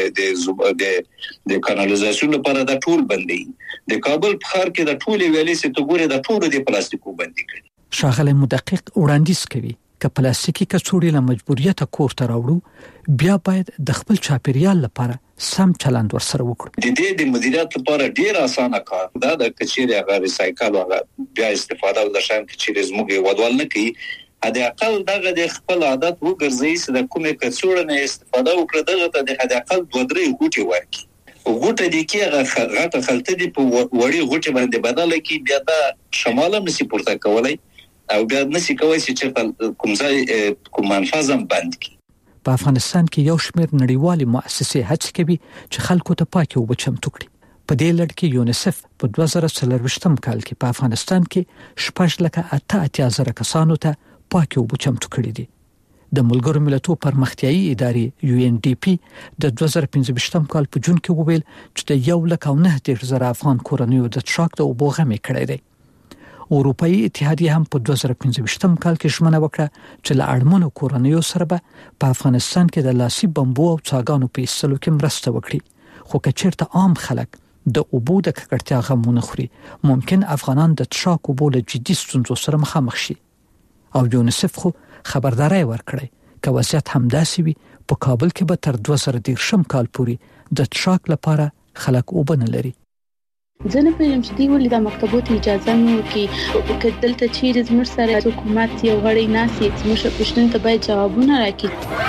د کانالیزاسیون لپاره د ټول بندي د کابل په ښار کې د ټول ویالې سي ته ګوري د ټول د پلاستیکو بندي کړي. ښاغلی مدقق وړاندیز کوي چې پلاستیکي کڅوړې له مجبوریت کور ته راوړو بیا باید د خپل چاپیریال لپاره سم چلند ورسره وکړو. د دې د مدیریت لپاره ډیر اسانه کار دا د کچېره هغه ریسایکل او بیا استفاده او د شان کچېره زموږ ودوال نه کوي هدا اقل دغه د خپل عادت وګرځي چې د کومه کڅوړه نه استفاده وکړي دغه ته د هدا اقل 2-3 غوټي ورکړي غوټه دي کې هغه خلته دي په وړي غوټه باندې بدل کی بیا د شمال نسی پورته کولای او بیا نسی کوي چې کوم ځای کوم منفذم بند کی. په افغانستان کې یو شمېر نړیوالې مؤسسې هڅه کوي چې خلکو ته پاکي اوبه چمتو کړي. په دې لړ کې یونیسف په 2024 کال کې په افغانستان کې 6.88 کسانو ته پاکي اوبه چمتو کړي دي. د ملګرو ملتونو پرمختیایي ادارې UNDP د 2015 کال په جون کې وویل چې د 1.9 افغان کورنیو د څښاک د اوبو غمې کړي دي. اروپאי اتحادیه هم په 2015 کال کې ژمنه وکړه چې له اړمنو کورنیو سره به په افغانستان کې د لاسي بمبو او څاګانو په ایستلو کې مرسته وکړي خو که چیرته عام خلک د اوبو د ککړتیا غمونه خوري ممکن افغانان د څښاک اوبو له جدي ستونزو سره مخامخ شي او یونیسف خو خبرداري ورکړي که وضعیت همداسې وي په کابل کې به تر 2030 کال پورې د څښاک لپاره خلک وبنه لري. زه نه پوهیږم چې دوی ولې د مکتبو ته اجازه نه ورکوي. که دلته چیرې زموږ سره حکومت یو غړی ناسي زموږ پوښتنو ته باید ځوابونه راکړي.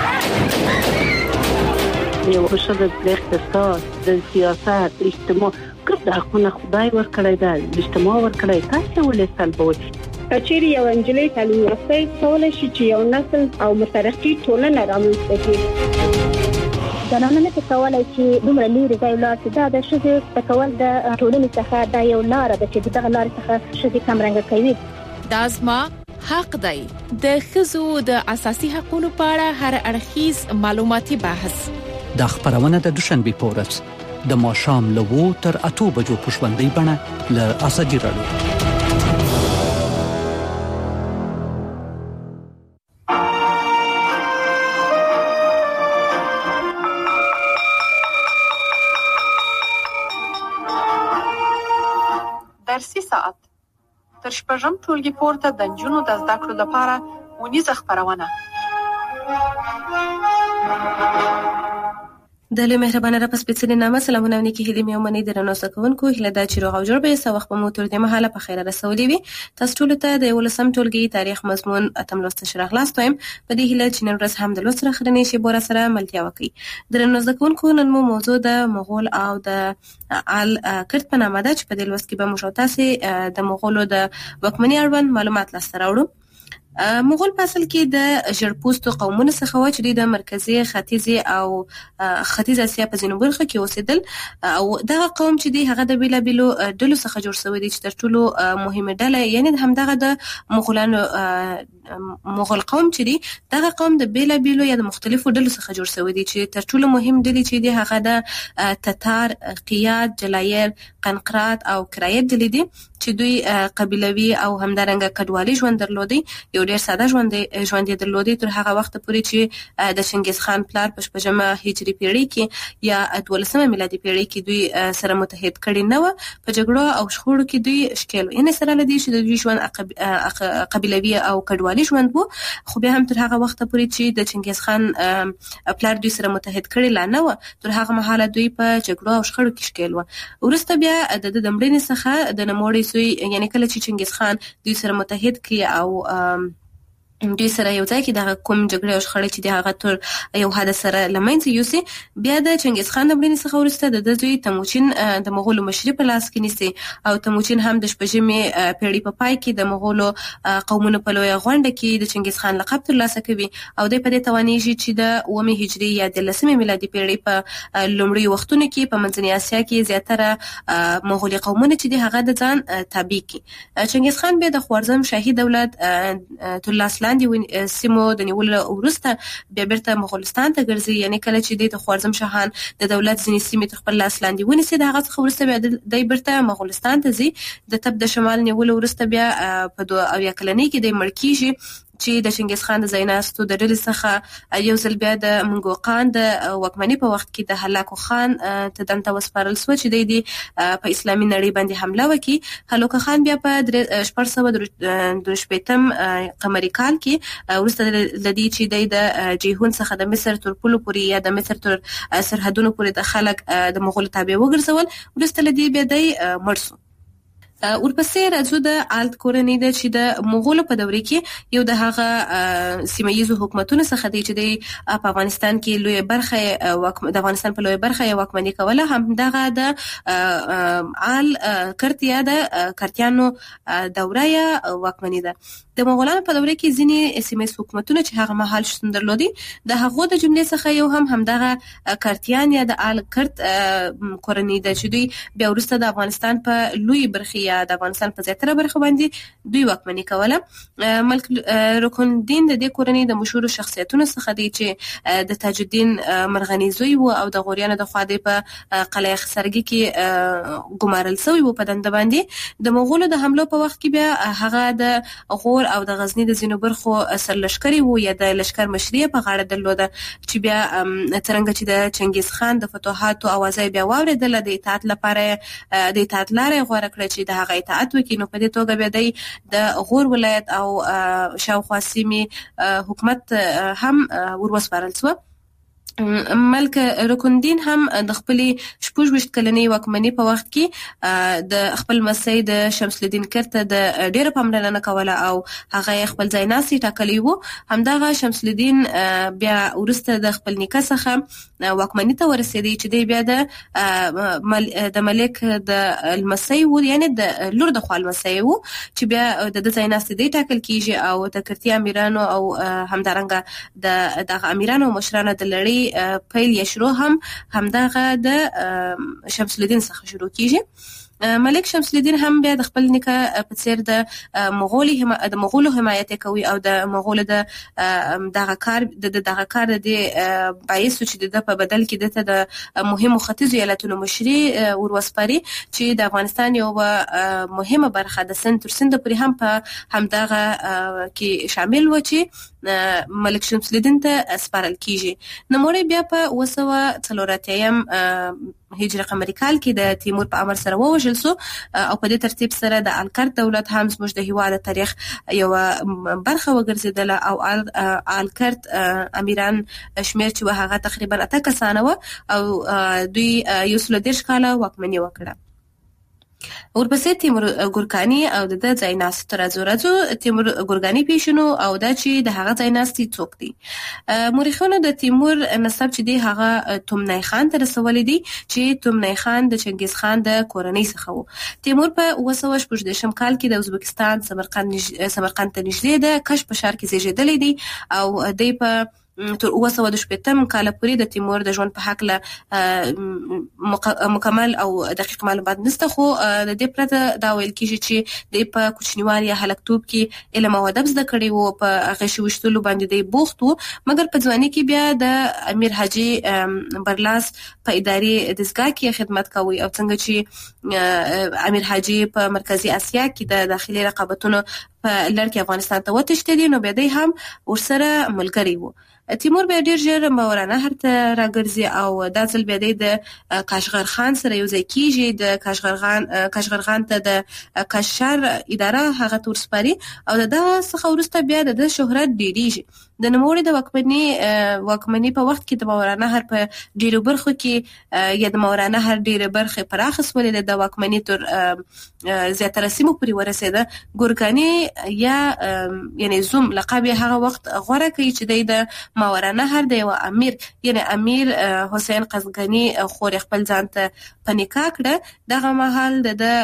یو ښه د اقتصاد، د سیاست، اجتماع ګډ حقونه خدای ورکړی دی، اجتماع ورکړی، تاسو ولې سلبوي؟ کچېرې یو انجلۍ تعلیم یافته کولای شي چې یو نسل او مترقي ټولنه رامنځته کړي. زنانه نه کولای چې دومره لري ځای لاس دا د ښځې په کول د ټولنې څخه دا یو لار ده چې دغه لار څخه ښځې کمرنګه کوي. دا زما حق دی. د ښځو د اساسي حقوقو په اړه هر اړخیز معلوماتي بحث. دا خبرونه د دوشنبه په ورځ د ماښام له 2 تر 8 بجو په ژوندۍ بڼه له ازادي راډیو. درسي ساعت تر شپږم ټولګي پورته د نجونو د زده کړو لپاره ونیزه خبرونه. د لوی مهربانه رب سپېڅلې نامه سلامونه ونیکي هلي مې ومني د رنوسه کوونکو هله دا چې روغ او جوړ به سو وخت په موټر د مهاله په خیره رسولې وي. تاسو ټول ته د ولسم ټولګي تاریخ مضمون اتم لوست شرح لاستویم په دې هله چې نن ورځ هم د لوست راخرنې شي بور سره ملتیا وکي. د رنوسه کوونکو نن مو موضوع د مغول او د آل کرت په نامه ده چې په دې لوست کې به مو شو تاسو د مغولو د وکمنۍ اړوند معلومات لاسته راوړو. مغول په اصل کې د ژړپوستو قومونو څخه و چې د مرکزي ختیځي او ختیځ اسیا په ځینو برخو کې اوسېدل او دغه قوم چې دی هغه د بیلابیلو ډلو څخه جوړ شوی دی چې تر ټولو مهمه ډله یعنی همدغه د مغولانو مغول قوم چې دی دغه قوم د بیلابیلو یا د مختلفو ډلو څخه جوړ شوی دی چې تر ټولو مهم ډلې چې دی هغه د تتار، قیاد، جلایر، قنقرات او کرایت ډلې دي چې دوی قبیلوي او همدارنګه کډوالي ژوند درلودي. یو ډیر ساده ژوند درلودي تر هغه وخت پورې چې د چنګیز خان پلار په شپږمه هجري پیړۍ کې یا 12مه میلادي پیړۍ کې دوی سره متحد کړي نه و. په جګړو او شخړو کې دوی شکل یعنی سره لدی چې دوی ژوند قبیلوي او کډوالي ژوند وو. خو بیا هم تر هغه وخت پورې چې د چنګیز خان پلار دوی سره متحد کړي لا نه و تر هغه مهاله دوی په جګړو او شخړو کې شکل و. ورسته بیا د دمړنې څخه د نموړې سوی یعنی کله چې چنګیز خان دوی سره متحد کړي او دوی سره یو ځای کې د کوم جګړې او شخړې چې د هغه تر یو حد سره لمنځه یوسي بیا د چنګیز خان دمړنې څخه ورسته د دوی تموچین د مغولو مشري په لاس کې نیسي او تموچین هم د شپږمې پیړۍ په پای کې د مغولو قومونو په لوی غونډه کې د چنګیز خان لقب ترلاسه کوي او د په دې توانېږي چې د 9مې هجري یا د 10مې میلادي پیړۍ په لومړي وختونو کې په منځنۍ اسیا کې زیاتره مغولي قومونه چې د هغه د ځان تابع کی. چنګیز خان به د خوارزم شاهي دولت ترلاسه لاندې سیمو د نیولو وروسته بیا بیرته مغولستان ته ګرځي یعنی کله چې د خوارزم شاهان د دولت ځینې سیمې تر خپل لاس لاندې ونیسي د هغه څخه وروسته بیا د بیرته مغولستان ته ځي. د تب د شمال نیولو وروسته بیا په 2 کلنۍ کې د مړکیږي چې د چنګیز خان د زیناستو د ډلې څخه یو ځل بیا د منګوقان د وکمنۍ په وخت کې د هلاکو خان ته دنده وسپارل شو چې د په اسلامي نړۍ باندې حمله وکړي. هلاکو خان بیا په 1423 قمري کال کې وروسته لدی چې د جیهون څخه د مصر تر پولو پورې یا د مصر تر سرحدونو پورې د خلک د مغول تابع وګرځول. وروسته لدی بیا د مرسو ورپسې راځو د آلت کورنۍ د چې د مغولو په دورې کې یو د هغه سیمایي حکومتونو څخه دی چې د افغانستان کې لوی برخه د افغانستان په لوی برخه یې واکمني کوله. هم دغه د آل کرت یا د کرتیانو دوره یا واکمني ده. د مغولانو په دوره کې ځینې سیمایي حکومتونه چې هغه مهال شتون درلودي د هغو د جملې څخه یو هم دغه کرتیان یا د آل کرت کورنۍ ده چې دوی بیا وروسته د افغانستان په لوی برخه یا د افغانستان په زیاتره برخه باندې دوی واکمني کوله. ملک رکن الدین د دې کورنۍ د مشهور شخصیتونو څخه دی چې د تاج الدین مرغنی زوی و او د غوریانو د خوا د په قلعه خسرګي کې ګمارل شوی و په دنده باندې. د مغولو د حملو په وخت کې بیا هغه د غور او د غزنی د زینو برخو سرلشکري و یا د لشکر مشري په غاړه درلوده چې بیا څنګه چې د چنګیز خان د فتوحاتو اوازې بیا واوریدل د اطاعت لپاره د اطاعت لارې غوړه کړې چې د هغه اطاعت وکړي. نو په دې توګه بیا د غور ولایت او شاوخوا سیمې حکومت هم وروسپارل شو. ملک رکندین هم د خپل 28 کلنې واکمنۍ په وخت کې د خپل مسۍ د شمس الدین کرت د ډیره پاملرنه کوله او هغه خپل ځای ناسي ټاکلی وو. همدغه شمس الدین بیا ورسته د خپل نیکه څخه واکمنۍ ته ورسېدی چې دی بیا د ملک د المسۍ وو، یعنی د لور د خپل مسۍ وو چې بیا د ځای ناسي دی ټاکل کیږي او د کرتی امیرانو او همدارنګه د امیرانو مشرانو د لړۍ پیل یا شروع همدغه د شمس الدین څخه شروع کیږي. ملک شمس الدین هم بیا د خپل نیکه په څیر د مغولو حمایت کوي او د مغولو د دغه کار د باعث چې د په بدل کې د مهمو ختیځو ایالتونو مشري وروسپاري چې د افغانستان یو مهمه برخه د سند تر سند پورې هم په همدغه کې شامل و چې ملک شمس الدین ته سپارل کیږي. نوموړی بیا په 1940 هجری قمری کال کې د تیمور په امر سره ووژل سو او په دې ترتیب سره د الکرت دولت هم زموږ د هیواد تاریخ یو برخه وګرځیدله او الکرت امیران شمیر چې هغه تقریبا 8 کسان و او دوی یو څل 10 کال واکمني وکړه. ورپسې تیمور ګورکانی او د ځای ناست راځو تیمور ګورکانی پیښنو او دا چې د هغه ځای ناستي څوک دي. مورخینو د تیمور نسب چې دی هغه تومنای خان ته رسولې دي چې تومنای خان د چنګیز خان د کورنۍ څخه وو. تیمور په 1914 کال کې د ازبکستان سمرقند ته نږدې د کش په ښار کې زیږیدلی دی او دی په تر 1918 کال پورې د تیمور د ژوند په حق له مکمل او دقیق معلومات نشته، خو د دې پرته دا ویل کیږي چې د په کوچنیوالي یا هلکتوب کې علم او ادب زده کړی وو، په هغه شوشتلو باندې دی بوخت وو، مګر په ځواني کې بیا د امیر حاجی برلاس په اداري دستګاه کې خدمت کوي او څنګه چې امیر حاجی په مرکزی اسیا کې د داخلي رقابتونو په لړ کې افغانستان ته وتښتېدی، نو بیا دی هم ورسره ملګری وو. تیمور بیا ډیر ژر مورانه هر ته راګرځي او دا ځل بیا د کاشغر خان سره یو ځای کیږي. د کاشغر خان ته د کاشار اداره هغه تورسپاري او دا څخه ورسته بیا د شهرت ډیریږي. د نوموړي د واکمنۍ په وخت کې د مورانه هر په ډیرو برخو کې یا د مورانه هر ډیره برخه پراخ سولې د واکمنۍ تر زیاتره سیمو پورې ورسېده. ګورکانی یا یعنی زوم لقب هغه وخت غوړه کوي چې د مورانه هر د یو امیر یعنی امیر حسین قزغنی خور خپل ځان ته پنیکا کړه. دغه مهال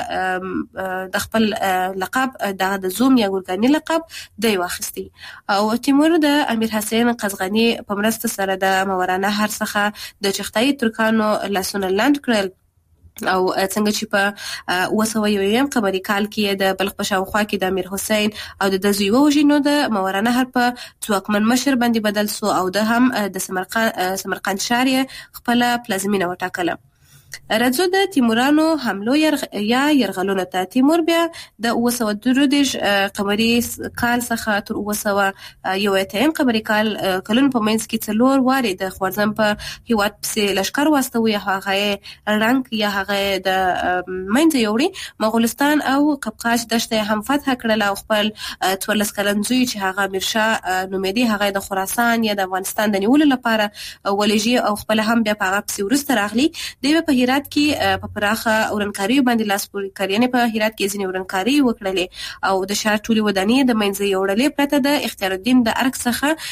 د خپل لقب د زوم یا ګورکانی لقب دی واخیستی او تیمور د امیر حسین قزغنی په مرسته سره د مورانه هر څخه د چختای ترکانو لاسونه لاند کړل او څنګه چې په 1901 قمری کال کې د بلخ په شاوخوا کې د امیر حسین او د زوی وژنو د مورانه هر په ځواکمن مشر باندې بدل سو او د هم د سمرقند ښار خپل پلازمینه وټاکله. راځو د تیمورانو حملو یا يرغلونو ته. تیمور بیا د 1932 قمری کال څخه تر 1901 قمری کال کلون په منځ کې څلور واري د خوارزم په هیواد پسې لشکر واستوي، هغه رنګ یا هغه د منځ یوړي مغولستان او قفقاز دشته هم فتح کړل او خپل 14 کلنځوی چې هغه میرشاه نومیدي هغه د خراسان یا د افغانستان د نیولو لپاره ولېږي او خپل هم بیا په هغه پسې ورسته راغلي. دی په هرات کې په پراخه اورنکاری باندې لاس پورې کړی، په هرات کې ځینې اورنکاری وکړلې او د شهر ټولي ودانۍ د منځ یوړلې پرته د اختیار الدین د ارګ څخه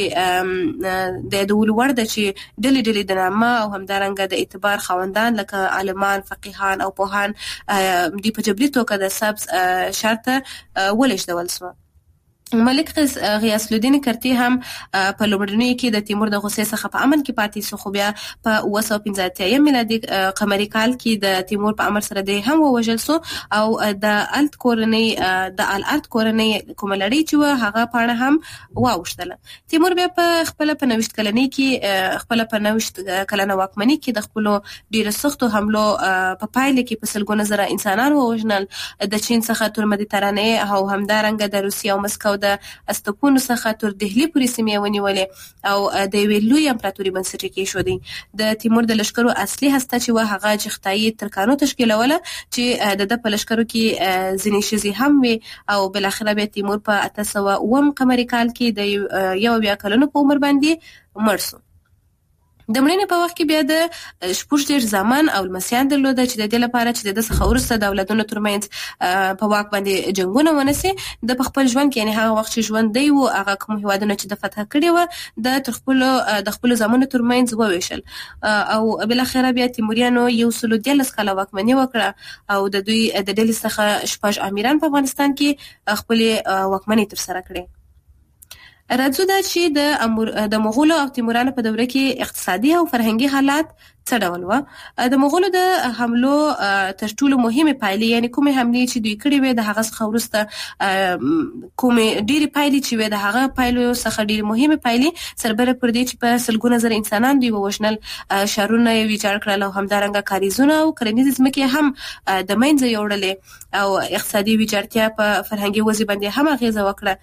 چې د دول ورده چې ډلې د نامه او همدارنګه د اعتبار خوندان لکه عالمان، فقیهان او پوهان د په جبري توګه د سبز شرط ولېږدول شو. ملک غیاث الدین کرتی هم په لومړنیو کې د تیمور د غصې څخه په امن کې پاتې شو، خو بیا په 1915 میلادي قمری کال کې د تیمور په امر سره د هم ووژل شو او د الت کورنۍ کومه لړۍ چې هغه پاڼه هم واوښتله. تیمور بیا په خپل په 90 کلنۍ کې خپل په 90 کلنه واکمنۍ کې د خپل ډیرو سختو حملو په پایله کې په سلګونه زره انسانان ووژنل، د چین څخه تر مدیترانې او همدارنګه د روسیې او مسکو د استپونو څخه تر دهلی پورې سیمې ونیولې او د یوې لوی امپراتوري بنسټ کې شو. دی د تیمور د لشکرو اصلي هسته چې هغه چختای ترکانو تشکیلوله چې د په لشکرو کې ځینې شزي هم وي او بل اخر به تیمور په 1809 قمری کال کې د 1 کلونو په عمر باندې مړ شو. د مړینې په وخت کې بیا د شپږ ډیر زمان او لمسیان درلوده چې د دې لپاره چې د څخه وروسته د اولادونو ترمنځ په واک باندې جنگونه ونسي د خپل ژوند کې یعنی هغه وخت چې ژوند دی او هغه کوم هیوادونه چې د فتح کړي و د خپل زمانو ترمنځ وویشل او بل اخر بیا تیموریانو یو سلو د لسکاله واکمني وکړه او د دوی د ډلې څخه شپږ امیران په افغانستان کې خپل واکمني تر سره کړې. راځو دا چې د مغولو او تیمورانو په دوره کې اقتصادي او فرهنګي حالات څه ډول و. د مغولو د حملو تر ټولو مهمه پایلې یعنی کومه حمله چې دوی کړې وې د هغه څخه وروسته کومه ډېری پایلې چې وې د هغه پایلو څخه ډېری مهمه پایلې سربره پر دې چې په سلګونه زر انسانان دوی ووژنل، شهرونه یې ویجاړ کړل او همدارنګه کاریزونه او کرنیز ځمکې هم د منځه یوړلې او اقتصادي ویجاړتیا په فرهنګي وضع باندې هم اغیزه وکړه.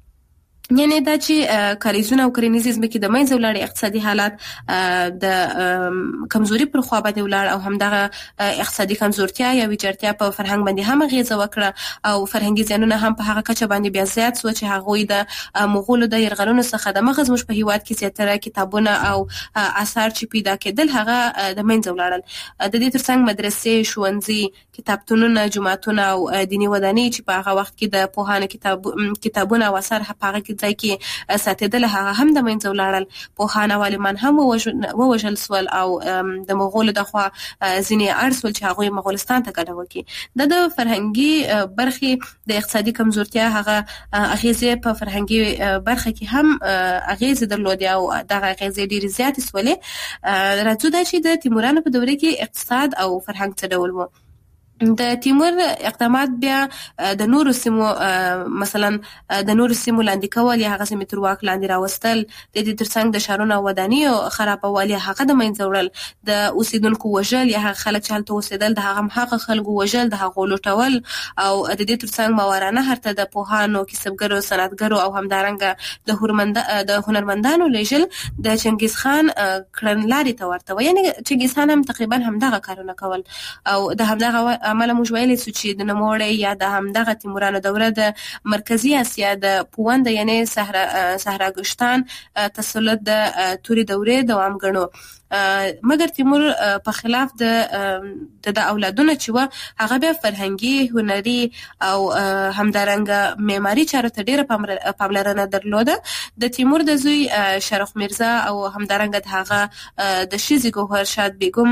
یعنی دا چې کاریزونه او کرنیز ځمکې د منځه ولاړ اقتصادي حالات د کمزوري پر خوا باندې ولاړ او همدغه اقتصادي کمزورتیا یا ویجاړتیا په فرهنګ باندې هم اغیزه وکړه او فرهنګي زیانونه هم په هغه کچه باندې بیا زیات شو چې هغوی د مغولو د یرغلونو څخه د مغز مش په هیواد کې زیاتره کتابونه او آثار چې پیدا کېدل هغه د منځه ولاړل. د دې ترڅنګ مدرسې، ښوونځي، کتابتونونه، جوماتونه او دیني ودانۍ چې په هغه وخت کې د پوهانو کتابونه او آثار په هغه ځای کې ساتېدل هغه هم د منځه ولاړل. پوهان او عالمان هم ووژل سول او د مغولو د خوا ځینې اړ سول چې هغوی مغولستان ته کډه وکړي. د فرهنګي برخې د اقتصادي کمزورتیا هغه اغیزې په فرهنګي برخه کې هم اغیزې درلودې او دغه اغیزې ډېرې زیاتې سولې. راځو دا چې د تیمورانو په دوره کې اقتصاد او فرهنګ څه ډول و. د تیمور اقدامات بیا د نورو سیمو مثلا د نورو سیمو لاندې کول یا هغه سیمې تر واک لاندې راوستل، د دې ترڅنګ د ښارونو او ودانیو خرابول یا هغه د منځه وړل، د اوسیدونکو وژل یا هغه خلک چې هلته اوسېدل د هغه خلکو وژل، د هغو لوټول او د دې ترڅنګ موارانه هرته د پوهانو، کسبګرو، صنعتګرو او همدارنګه د هنرمندانو لیږل د چنګیز خان کړنلارې ته ورته و. یعنی چنګیز خان هم تقریبا همدغه کارونه کول او د همدغه عمله موږ ویلی سو چې د نوموړی یا د همدغه تیمورانو دوره د مرکزی اسیا د پوونده یعنی صحراګشتان تسلط د توري دورې دوام ګڼو. مګر تیمور په خلاف د اولادونه چې و هغه به فرهنګي، هنري او همدارنګه معماري چارو ته ډیره پاملرنه درلوده. د تیمور د زوی شرف میرزا او همدارنګه د هغه د شیزي ګوهر شاد بیگم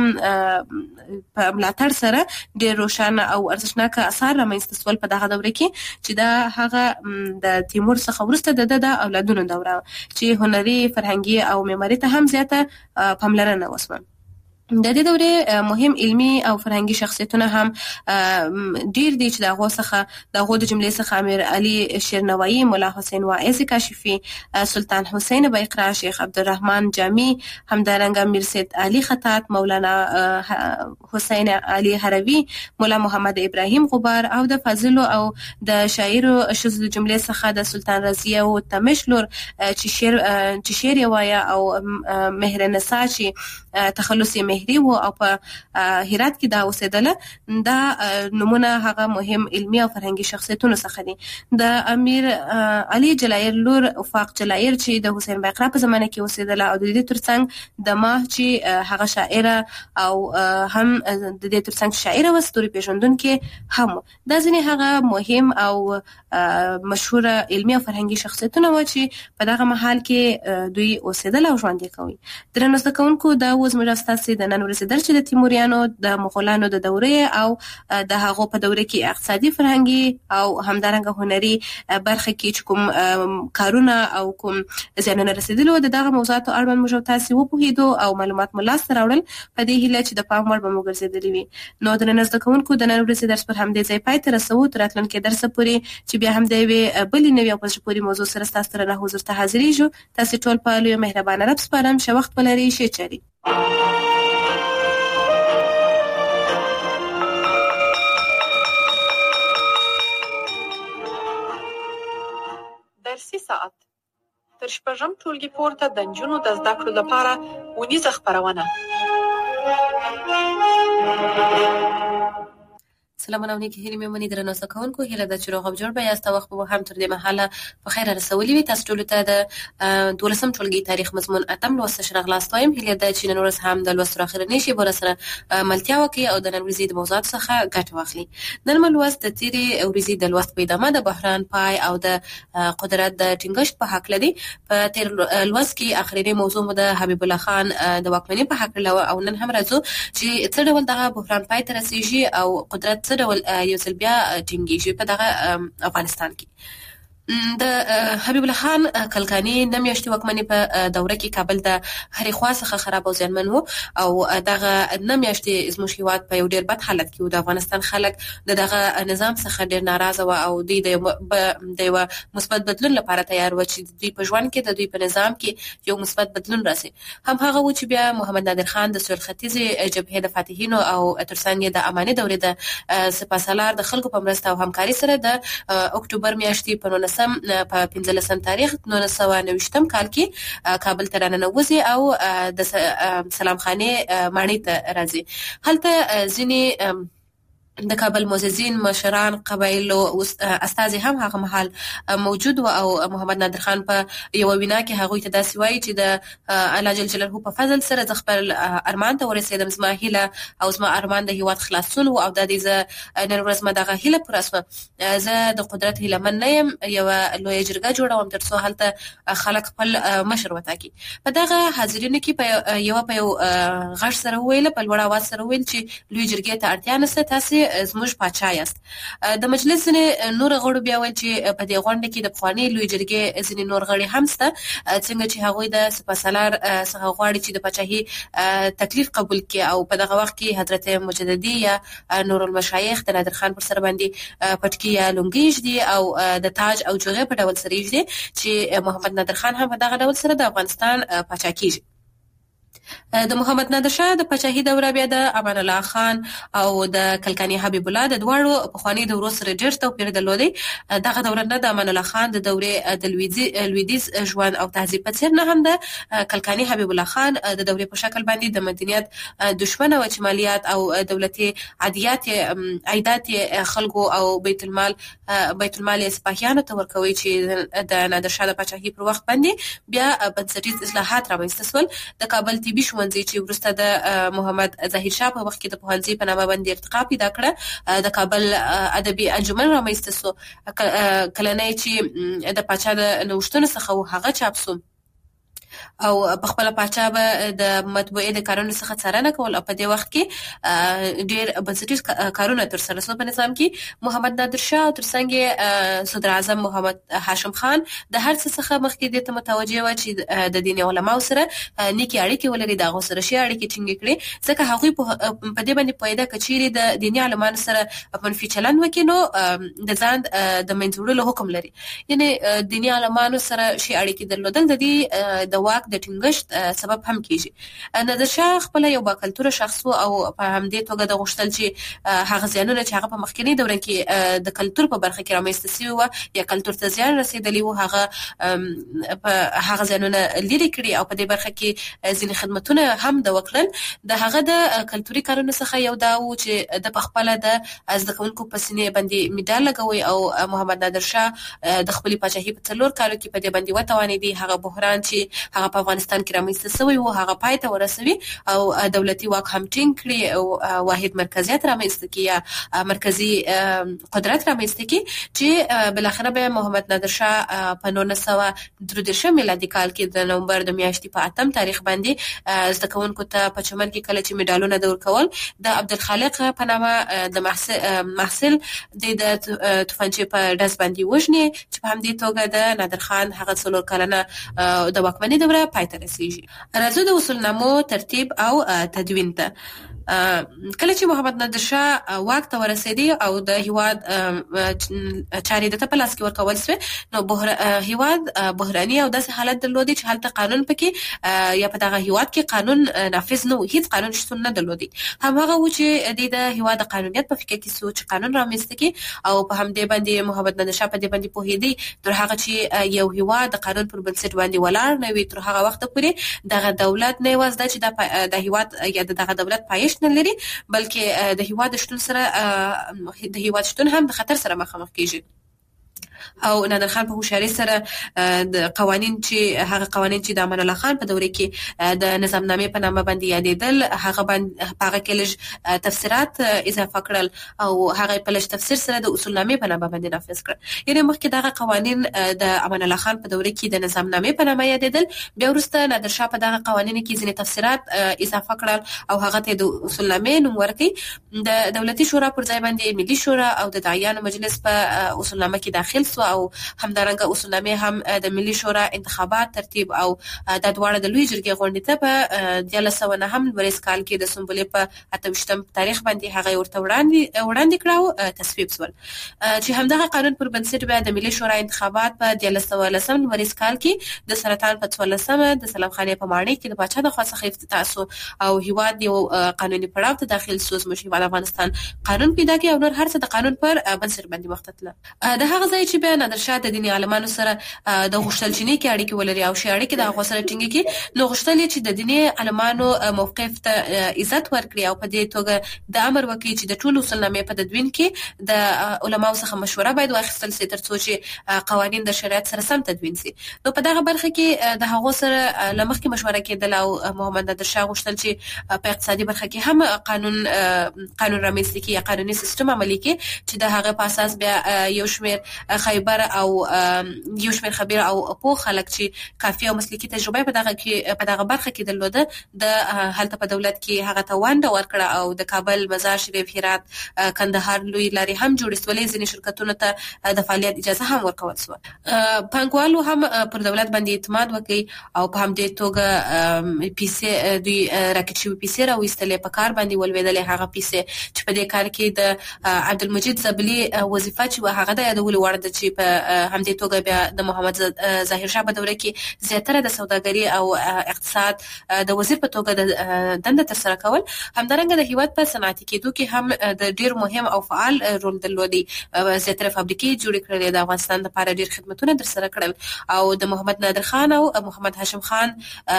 په ملاتړ سره ډیر روښانه او ارزښتناک اثار رامنځته شول په دغه دوره کې چې دا هغه د تیمور څخه وروسته د اولادونو دوره چې هنري، فرهنګي او معماري ته هم زیاته پاملرنه وسوه. د دې دورې مهم علمی او فرهنګي شخصیتونه هم ډیر دي چې دغه څخه د جملې څخه امیر علي شیرنوایی، مولا حسین واعظ کاشفی، سلطان حسین بایقرا، شیخ عبدالرحمن جامی، همدارنګه میر سید علي خطاط، مولانا حسین علي هروی، مولا محمد ابراهیم غبار او د فاضلو او د شاعرو شذ جملې څخه د سلطان رضیه او تمشلور چې شعر وایا او مهرنسا چې تخلص مهری و او په هرات کې دا اوسېدله. دا نمونه هغه مهم علمی او فرهنګي شخصیتونو څخه دي. د امیر علي جلایر لور افاق جلایر چې د حسین بایقرا په زمانه کې اوسېدله او د دې ترڅنګ د ماه چې هغه شاعره او هم د دې ترڅنګ شاعره و ستوري پیژندونکې هم. دا ځینې هغه مهم او مشهور علمی او فرهنګي شخصیتونه و چې په دغه محل کې دوی اوسېدل او ژوند یې کوي. درنو زده کوونکو دا اوس موږ ستاسو د نن ورځې درس د تیموریانو د مغولانو د دورې او د هغو په دوره کې اقتصادي، فرهنګي او همدارنګه هنري برخه کې کوم کارونه او کوم زیانونه رسیدلو د دغه موضوعاتو اړوند موږ تاسو وپوهیدو او معلومات مو لاس ته راوړل. په دې هیله چې د پام وړ به مو ګرځېدلی وي. نو د نن زده کوونکو د نن ورځې درس پر همدې ځای پای ته رسوو. تر راتلونکي درس پورې چې بیا هم د یوې بلې نوې او په زړه پورې موضوع سره ستاسو سره حضور ته حاضرېږو. تاسو ټول په لوی مهربانه رب سپارم. ښه وخت ولرئ. ښه چاري. درسي ساعت تر شپږم ټولګي پورته د نجونو د زده کړو لپاره ونیزه خپرونه. سلامونه ونی کې هلي مې درنو سکونکو هله د چروغ جوړ به یاسته وخت به هم تر دې محله په خیر رسولي وي تاسو ټول ته د 12 ټولګي تاریخ مضمون اتم لوست شرغ لاستایم هله د چین نورس هم د لوست اخرنی شي بر سره ملتیا وکي او د نن ورځې د موضوعات څخه ګټه واخلي نن ملوست د تیری ورځې د لوست په ادامه د بحران پای او د قدرت د ټینګښت په حق لدی په تیر لوست کې اخرنی موضوع د حبیب الله خان د واکمنۍ په حق لو او نن هم راځو چې څه ډول دغه بحران پای ته رسیږي او قدرت څه ډول یو ځل بیا ټینګیږي په دغه افغانستان کې د حبیب الله خان کلکانی نمیاشتي واکمنۍ په دوره کې کابل د هرې خوا څخه خراب او زیانمن وو او دغه نمیاشتي زموږ هیواد په یو ډیر بد حالت کې و د افغانستان خلک دغه نظام څخه ډیر ناراضه و او د یو مثبت بدلون لپاره تیار و چې دوی په ژوند کې د دوی په نظام کې یو مثبت بدلون راسي هم هغه و چې بیا محمد نادر خان د سویل ختیځ جبهه د فاتحینو او ترڅنګ د اماني دورې د سپاسالار د خلکو په مرسته او همکاري سره د اکتوبر میاشتې په په 15 تاریخ 1990 کال کې کابل ته راننوځي او د سلام خانه ماڼۍ ته راځي هلته ځینی د کابل معززین مشران قبایلو استازي هم هغه محل موجود و او محمد نادر خان په یو وینا کې هغه ته داسې وایي چې د الله جل جلاله په فضل سره د خپل ارمان ته ورسېدم زما هیله او زما ارمان د هیواد خلاصون او د دې ز نن ورځ ما دغه هیله پر اسمه زه د قدرت هیله من نه يم یو لوی جرګه جوړوم ترڅو هلته خلک خپل مشر وټاکي په دغه حاضرینو کې په یو غږ سره ویل په لوړ اواز سره ویل چې لوی جرګې ته اړتیا نشته تاسو زموږ پاچا یاست د مجلس نور غړو بیا وایي چې په دې غونډه کې د پخوانی لوی جرګې ځینې نور غړي هم سته څنګه چې هغوی د سپاسالار څخه غواړي چې د پاچاهي تکلیف قبول کړي او په دغه وخت کې حضرت مجددي یا نور المشایخ د نادر خان پر سر باندې پټکی یا لونګیج دي او د تاج او جوغه په ډول سره دي چې محمد نادر خان هم په دغه ډول سره د افغانستان پاچا کیږي د محمد نادر شاه د پاچاهي دوره بیا د امان الله خان او د کلکانی حبیب الله د دوړو په خواني دورو سره ډېر توپیر درلودي دغه دوره نه د امان الله خان د دورې د لویدیز ژوند او تهذیب په څیر نه هم د کلکانی حبیب الله خان د دورې په شکل باندې د مدنیت دشمن او چمالیات او دولتي عادیات عیدات خلکو او بیت المال سپاهیانو ته ورکوي چې د نادر شاه د پاچاهي پر وخت باندې بیا بنسټیز اصلاحات رامنځته شول د کابل طبي ښوونځي چې ورسته د محمد ظاهر شاه په وخت کې د پوهنځي په نامه باندې ارتقا پیدا کړه د کابل ادبي انجمن رامنځته شو کلنۍ چې د پاچا د نوښتونو څخه هغه چاپ شو او په خپل پاچا به د مطبوعې د کارونو څخه څارنه کول او په دې وخت کې ډېر بنسټیز کارونه تر سره شو په نظام کې محمد نادر شاه او ترڅنګ صدر اعظم محمد هاشم خان د هر څه څخه مخکې د متوجه و چې د دین علماء سره نیکی اړیکې ولري دغه سره شي اړیکې ټینګ کړي ځکه هغوی په دې باندې پوهیده کچېری د دیني علماء سره منفي چلند وکینو د ځان د منځوړلو حکم لري یعنی دیني علماء سره شي اړیکې درلودل د دې د واک د ټینګښت سبب هم کیږي نادر شاه خپل یو باکلتوره شخص او په همدې توګه د غوښتل چې هغه ځانونه چې هغه په مخکنی دوره کې د کلچر په برخه کې رامنځته شوی و یا کلچر ته زیان رسیدلی و هغه ځانونه لري کړی او په دې برخه کې ځینې خدماتونه هم د وکړل د هغه د کلچري کارونو څخه یو دا و چې د خپل د زده کوونکو په سینې باندې میډال لګوي او محمد نادر شاه د خپل پاچاهي په 4 کالو کې په دې باندې وتوانیدي هغه بحران چې هغه په افغانستان کې رامنځته شوی او هغه پای ته ورسوي او دولتي واک هم ټینګ کړي او واحد مرکزیت رامنځته کړي یا مرکزی قدرت رامنځته کړي چې بل اخر به محمد نادر شاه په 1913 میلادي کال کې د نومبر د میاشتې په 8 تاریخ باندې زده کوونکو ته په چمن کې کله چې میډالونه د ورکول د عبدالخالق په نامه د محصل د توفنچې په داس باندې وژني چې په همدې توګه د نادر خان هغه څلور کلنه د واکمنۍ دوره پای ته رسیږي راځو د اصولنامو ترتیب او تدوین ته کله چې محمد نادر شاه واک ته ورسېدی او د هیواد چارې د تپلاس کې ورکول شو نو هیواد بحراني او داسې حالت درلودي چې هلته قانون پکې یا په دغه هیواد کې قانون نافذ نه و هیڅ قانون شتون نه درلودي همغه و چې د هیواد قانونیت په فکر کې سوچ قانون رامنځته کی او په همدې باندې محمد نادر شاه په دې باندې پوهېدی تر هغه چې یو هیواد د قانون پر بنسټ باندې ولاړ نه وي تر هغه وخت پورې دغه دولت نه وځي چې د هیواد یا دغه دولت پایښت ګنجایش نه لري بلکې د هیواد شتون سره د هیواد شتون هم د خطر سره مخامخ کیږي. او نادر خان په هوښیارۍ سره د قوانین چې د امان الله خان په دوره کې د نظام نامې په نامه باندې یادېدل هغه کې لږ تفسیرات اضافه کړل او هغه په لږ تفسیر سره د اصول نامې په نامه باندې نافذ کړ. یعنی مخکې دغه قوانین د امان الله خان په دوره کې د نظام نامې په نامه یادېدل، بیا وروسته نادر شاه په دغه قوانینو کې ځینې تفسیرات اضافه کړل او هغه ته د اصول نامې نوم ورکړ. د دولتي شورا پر ځای باندې ملي شورا او د داعیانو مجلس په اصول نامه کې داخل سو او همدارنګه اصولنامې هم د ملي شورا انتخابات ترتیب او د دواړه د لوی جرګې غونډې ته په 1909 کال کې د سنبلې په 28 تاریخ باندې هغه ورته وړاندې کړو تصویب شول چې همدغه قانون پر بنسټ بیا د ملي شورا انتخابات په 1919 کال کې د سرطان په 14 د سلام خانې په ماڼۍ کې د پاچا د خاصه افتتاح شو او هیواد یو قانوني پړاو ته داخل شو. زموږ هیواد افغانستان قانون پیدا کړ او نور هر څه د قانون پر بنسټ باندې مختتله. د هغه ځای چې بیا نادر شاه د دیني عالمانو سره د غوښتلچینې کې اړیکې ولري او شي اړیکې د هغه سره ټینګې کې نو غوښتل چې د دیني عالمانو موقف ته عزت ورکړي او په دې توګه د امر وکړي چې د ټولو اصولنامې په تدوین کې د علماو څخه مشوره باید واخیستل شي ترڅو چې قوانین د شریعت سره سم تدوین شي. نو په دغه برخه کې د هغه سره لمخکې مشوره کېدل او محمد نادر شاه غوښتل چې په اقتصادي برخه کې هم قانون رامنځته کړي یا قانوني سیستم عملي کړي چې د هغه په اساس بیا یو شمېر خیبر او یو شمېر خبیر او په خلک چې کافي او مسلکي تجربه په دغه برخه کې درلوده د هلته په دولت کې هغه ته ونډه ورکړه او د کابل، مزار شریف، هرات، کندهار لوی لارې هم جوړې شولې. ځینې شرکتونو ته د فعالیت اجازه هم ورکول شو. پانګوالو هم پر دولت باندې اعتماد وکړي او په همدې توګه پیسې دوی راکټ شوي پیسې راوېستلې په کار باندې ولوېدلې. هغه پیسې چې په دې کار کې د عبدالمجید زبلي وظیفه چې هغه د یادولو وړ ده چې په همدې توګه بیا د محمد ظاهر شاه په دوره کې زیاتره د سوداګري او اقتصاد د وزیر په توګه د دنده ترسره کول. همدارنګه د هیواد په صنعتي کېدو کې هم د ډیر مهم او فعال رول درلودي. زیاتره فابریکې جوړې کړلې، د افغانستان لپاره ډیر خدمتونه ترسره کړل او د محمد نادر خان او محمد هاشم خان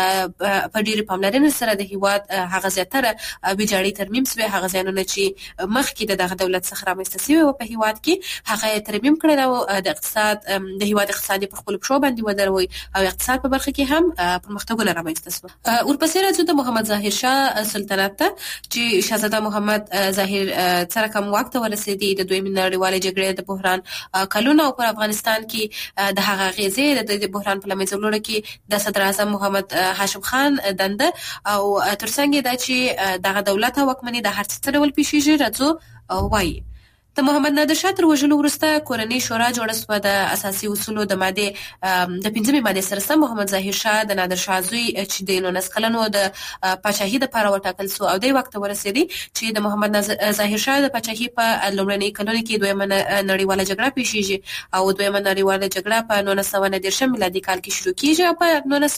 په ډیر پاملرنې سره د هیواد هغه زیاتره ویجاړي ترمیم شوی. هغه ځایونه چې مخکې دغه دولت څخه رامنځته شوي و په هیواد کې هغه ترمیم کړل او د اقتصاد د هیواد اقتصادي په خپل پښو باندې ودروي او اقتصاد په برخه کې هم پرمختګونه رامنځته شول. ورپسې راځو د محمد ظاهر شاه سلطنت ته چې شاهزاده محمد ظاهر سره کوم وخت ورسېدي د دویمې نړیوالې جګړې د بحران کلونه او پر افغانستان کې د هغه غیزې د بحران په لمنځه کې د صدر اعظم محمد هاشم خان دنده او ترڅنګ دا چې دغه دولت حکومت د هر څه ډول پیښیږي راځو وایي. د محمد نادر شاه تر وژلو وروسته کورنۍ شورا جوړه شوه. د اساسي اصولو د ماده د 15 ماده سره سم محمد ظاهر شاه د نادر شاه زوی چې د 19 کلنو د پاچاهي لپاره وټاکل شو او د وخت ورسېدي چې د محمد ظاهر شاه د پاچاهي په لومړنۍ کلونو کې دویمه نړیواله جګړه پیښیږي او دویمه نړیواله جګړه په 1919 میلادي کال کې شروع کیږي او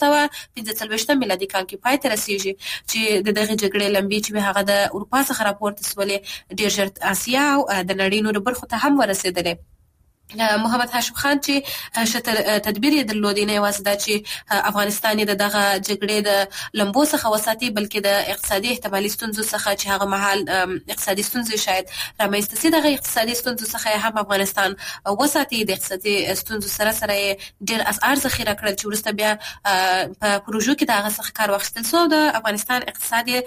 په 1945 میلادي کال کې پای ته رسیږي چې دغه جګړې لمبي چې هغه د اروپا څخه راپورته شولې ډیر ژر آسیا او د نړۍ برخو ته هم ورسېدلې. محمد هاشم خان چې شتر تدبیر یې درلودي نه یوازې دا چې افغانستان د دغه جګړې د لمبو څخه وساتي بلکې د اقتصادي احتمالي ستونزو څخه چې هغه مهال اقتصادي ستونزې شاید رامنځته شي دغه اقتصادي ستونزو څخه هم افغانستان وساتي. د اقتصادي ستونزو سره سره ډېر اسعار ذخیره کړل چې وروسته بیا په پروژو کې د هغه څخه کار واخیستل شو د افغانستان اقتصادي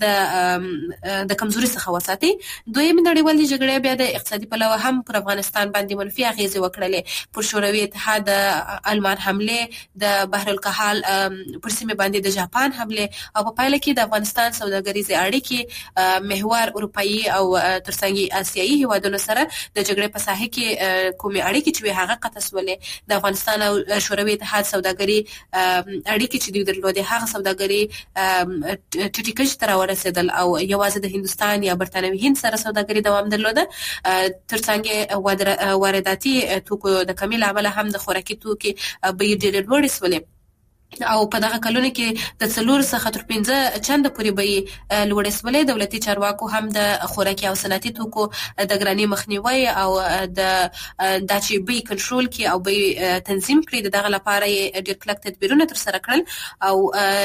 د کمزوري څخه وساتي. دویمه نړیوالې جګړې بیا د اقتصادي پلوه هم پر افغانستان باندې منفي اغیزې وکړلې. پر شوروي اتحاد د آلمان حمله، د بحر الکاهل پر سیمه باندې د جاپان حمله او په پایله کې د افغانستان سوداګریزې اړیکې محور اروپאי او ترڅنګ آسیایي هیوادونو سره د جګړې په ساحه کې کومې اړیکې چې هغه قطع شولې. د افغانستان او شوروي اتحاد سوداګري اړیکې چې دوی درلودې هغه سوداګري ټیټیکش تر ورسېدل او یوازې د هندستان یا برتانوي هند سره سوداګري دوام درلوده. ترڅنګ وارداتي توکو د کمی له امله هم د خوراکي توکو بیې ډېرې لوړې شولې. او په دغه کلونو کې د 4 څخه تر 15 چنده پورې به لوړسولې دولتي چارواکو هم د خوراکي او صنعتي توکو د ګرانۍ مخنیوي او د چې بي کنټرول کې او بي تنظیم کړي دغه لپاره ډېر کلک تدبیرونه تر سره کړل او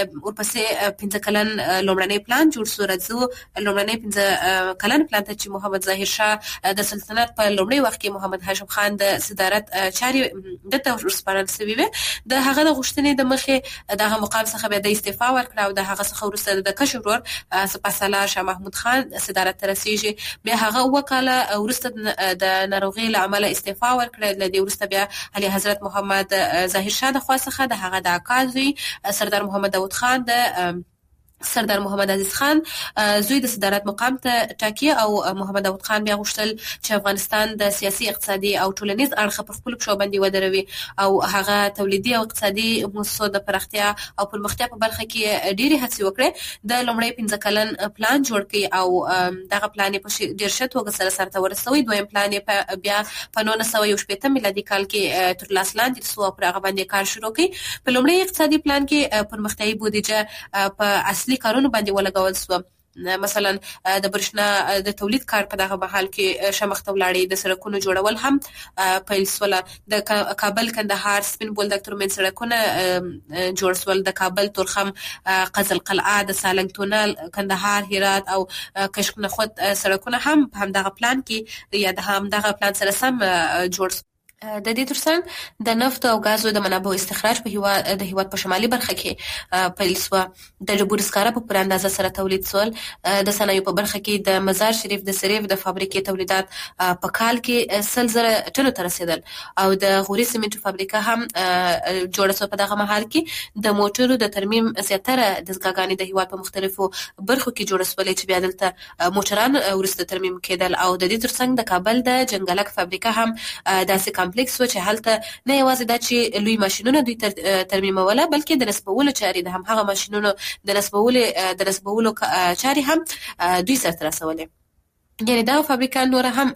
ورپسې 15 کلن لومړنی پلان جوړ شو. راځو لومړنی 15 کلن پلان ته چې محمد ظاهر شاه د سلطنت په لومړي وخت کې محمد هاشم خان د صدارت چاري د ورسپارل شوی و. د هغه د غوښتنې د مخه دغه مقام څخه به د استعفا ورکړه او د هغه څخه ورسره د کشر ورور سپاسالار شاه محمود خان صدارت ته رسیږي. بیا هغه وکاله ورسره د ناروغي له امله استعفا ورکړه. د دې ورسره بیا علي حضرت محمد ظاهر شاه د خوا څخه د هغه د اکازوی سردار محمد داود خان د سردار محمد عزیز خان زوی د صدارت مقام ته ټاکی او محمد داود خان بیا غوښتل چې افغانستان د سیاسي اقتصادي او ټولنیز اړخ په خپل پښو باندې ودروي او هغه تولیدي او اقتصادي موسسو د پراختیا او پرمختیا په برخه کې ډېری هڅې وکړې. د لومړی 15 کلن پلان جوړ کړي او دغه پلان په ډېر ښه توګه سره ورسوي. دویم پلان بیا په 1918 میلادي کال کې تر لاس لاندې شو او پر هغه باندې کار شروع کړي. په لومړی اقتصادي پلان کې پرمختیایي بودیجه په اصلي کارونه باندې ولګول شو. مثلا د برښنا د تولید کار په دغه محل کې شمخته ولاړې. د سړکونو جوړول هم پیل شول. د کابل کندهار سپین بولدک ترمن سړکونه جوړ شول. د کابل تورخم قزل قلعه د سالنګ تونل کندهار هرات او کشک نخود سړکونه هم دغه پلان کې یا د هم دغه پلان سره سم جوړ شول. د دې ترڅنګ د نفت او غازو د منابعو استخراج په هیواد په شمالي برخه کې پیل شو. د جبور سکاره په پوره اندازه سره تولید شول. د صنایعو په برخه کې د مزار شریف د سریف د فابریکې تولیدات په کال کې 100,000 ټنو ته رسیدل او د غوري سیمنټو فابریکه هم جوړه شوه. په دغه مهال کې د موټرو د ترمیم زیاتره دستګاګانې د هیواد په مختلفو برخو کې جوړه شولې چې بیا دلته موټران ورسته ترمیم کېدل. او د دې ترڅنګ د کابل د جنګلک فابریکه هم داسې کمپلیکس و چې هلته نه یوازې دا چې لوی ماشینونه دوی ترمیموله بلکې د نسبولو چارې د همغه ماشینونو د نسبولو چارې هم دوی سره رسولې. یعنی دا فابریکه نور هم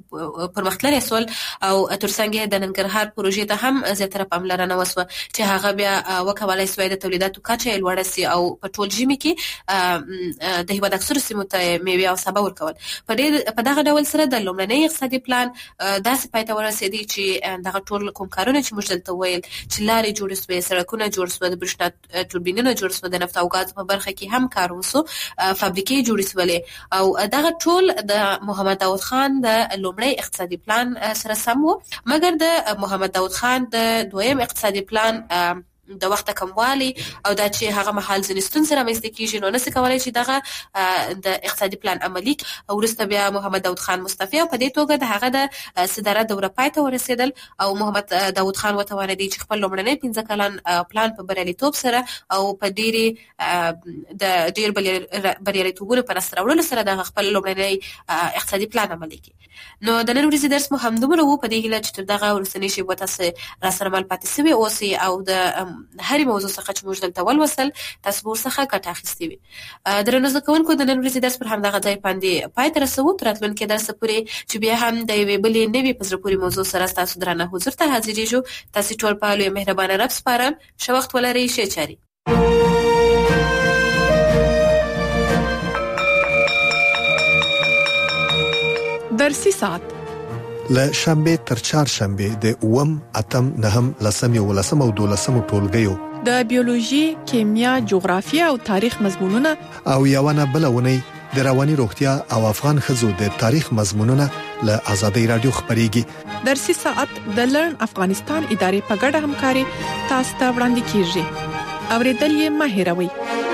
پرمختللې سول او ترڅنګ د ننګرهار پروژې ته هم زیاتره پاملرنه وسوه چې هغه بیا وکولای شوی د تولیداتو کچه لوړه سي او په ټول ژمي کې د هیواد اکثر سیمو ته میوه او سبا ورکول. په دغه ډول سره د لومړنۍ اقتصادي پلان داسې پای ته ورسېدی چې دغه ټول کوم کارونه چې موږ دلته ویل چې لارې جوړې شوې سړکونه جوړ شوه د برښنا توربینونه جوړ شوه د نفت او غاز په برخه کې هم کار وسو فابریکې جوړې شولې او دغه ټول د محمد داود خان د لومړی اقتصادي پلان سره سم و. مګر د محمد داود خان د دویم اقتصادي پلان د وخت کموالی او دا چې هغه محل ځنستون سره مېستې کیږي نو نسې کولای چې دغه د اقتصادي پلان عملی ورسته بیا محمد داود خان مستعفی او په دې توګه د هغه د صدارت دوره پای ته ورسېدل او محمد داود خان وتوانېدی چې خپل لومړنی 15 کلن پلان په بریالیتوب سره او په ډېر بریالیتوبونو په لاسته راوړلو سره د خپل لومړنی اقتصادي پلان عملي کړي. نو د نن ورځې درس مو همدومره و. په دې هیله چې تر دغه وروستنۍ شېبو تاسو راسره مل پاتې سوي اوسئ او د هرې موضوع څخه چې موږ دلته ولوسل تاسو به ورڅخه ګټه اخیستې وي. درنو زده کوونکو د نن ورځې درس پر همدغه ځای باندې پای ته رسوو. تر راتلونکي درسه پورې چې بیا هم د یوې بلې نوې په زړه پورې موضوع سره ستاسو درانه حضور ته حاضرېږو. تاسې ټول په لوی مهربانه رب سپارم. ښه وخت ولرئ. ښې چارې. درسي ساعت له شنبه تر چهارشنبه د 8، 8، 9، 10 او 12 ټولګیو د بیولوژي، کیمیا، جغرافیه او تاریخ مضمونونه او یوونه بلونه د رواني روغتیا او افغان خزو د تاریخ مضمونونه له آزادۍ رادیو خبريږي. درسي ساعت د لرن افغانستان ادارې په ګډه همکاري تاسو ته وړاندې کیږي. اوریدل یې مه هېروئ.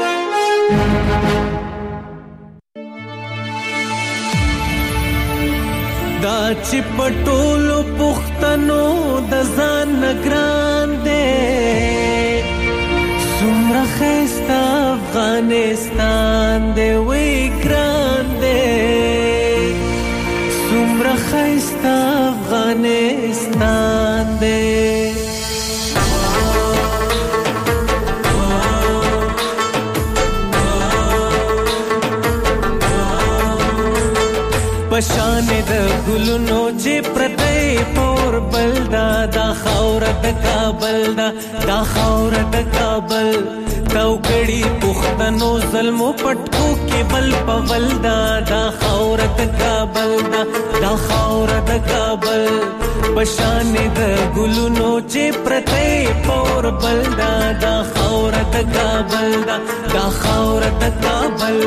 دا چې پټولو پښتنو د ځان نگران دے سمره خستا افغانستان دے وی ګران دے سمره خستا افغانستان دے پشان د ګلونو چې پرته پور بلدا دا خاور د کابل دا خاور د کابل تو کړي پښتنو ظلمو پټکو کې بل پول دا خاور د کابل دا خاور د کابل پشان د ګلونو چې پرته پور بلدا دا خاور د کابل دا خاور د کابل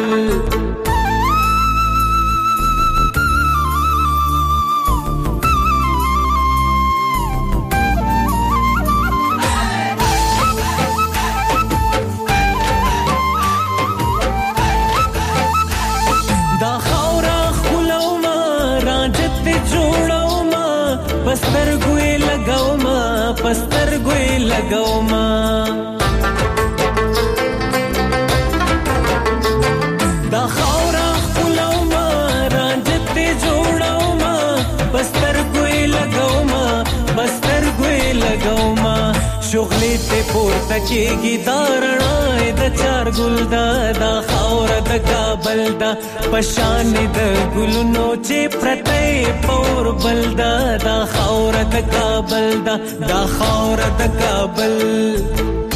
پستر ګوي لګاو ما دا خاورا خپلو ما رانجت جوړاو ما پستر ګوي لګاو ما شغلې ته پورته کېږي دارړای د چار ګل دا خاور د کابل دا پشان د ګلونو چې پرته پور بل دا خاور د کابل دا خاور د کابل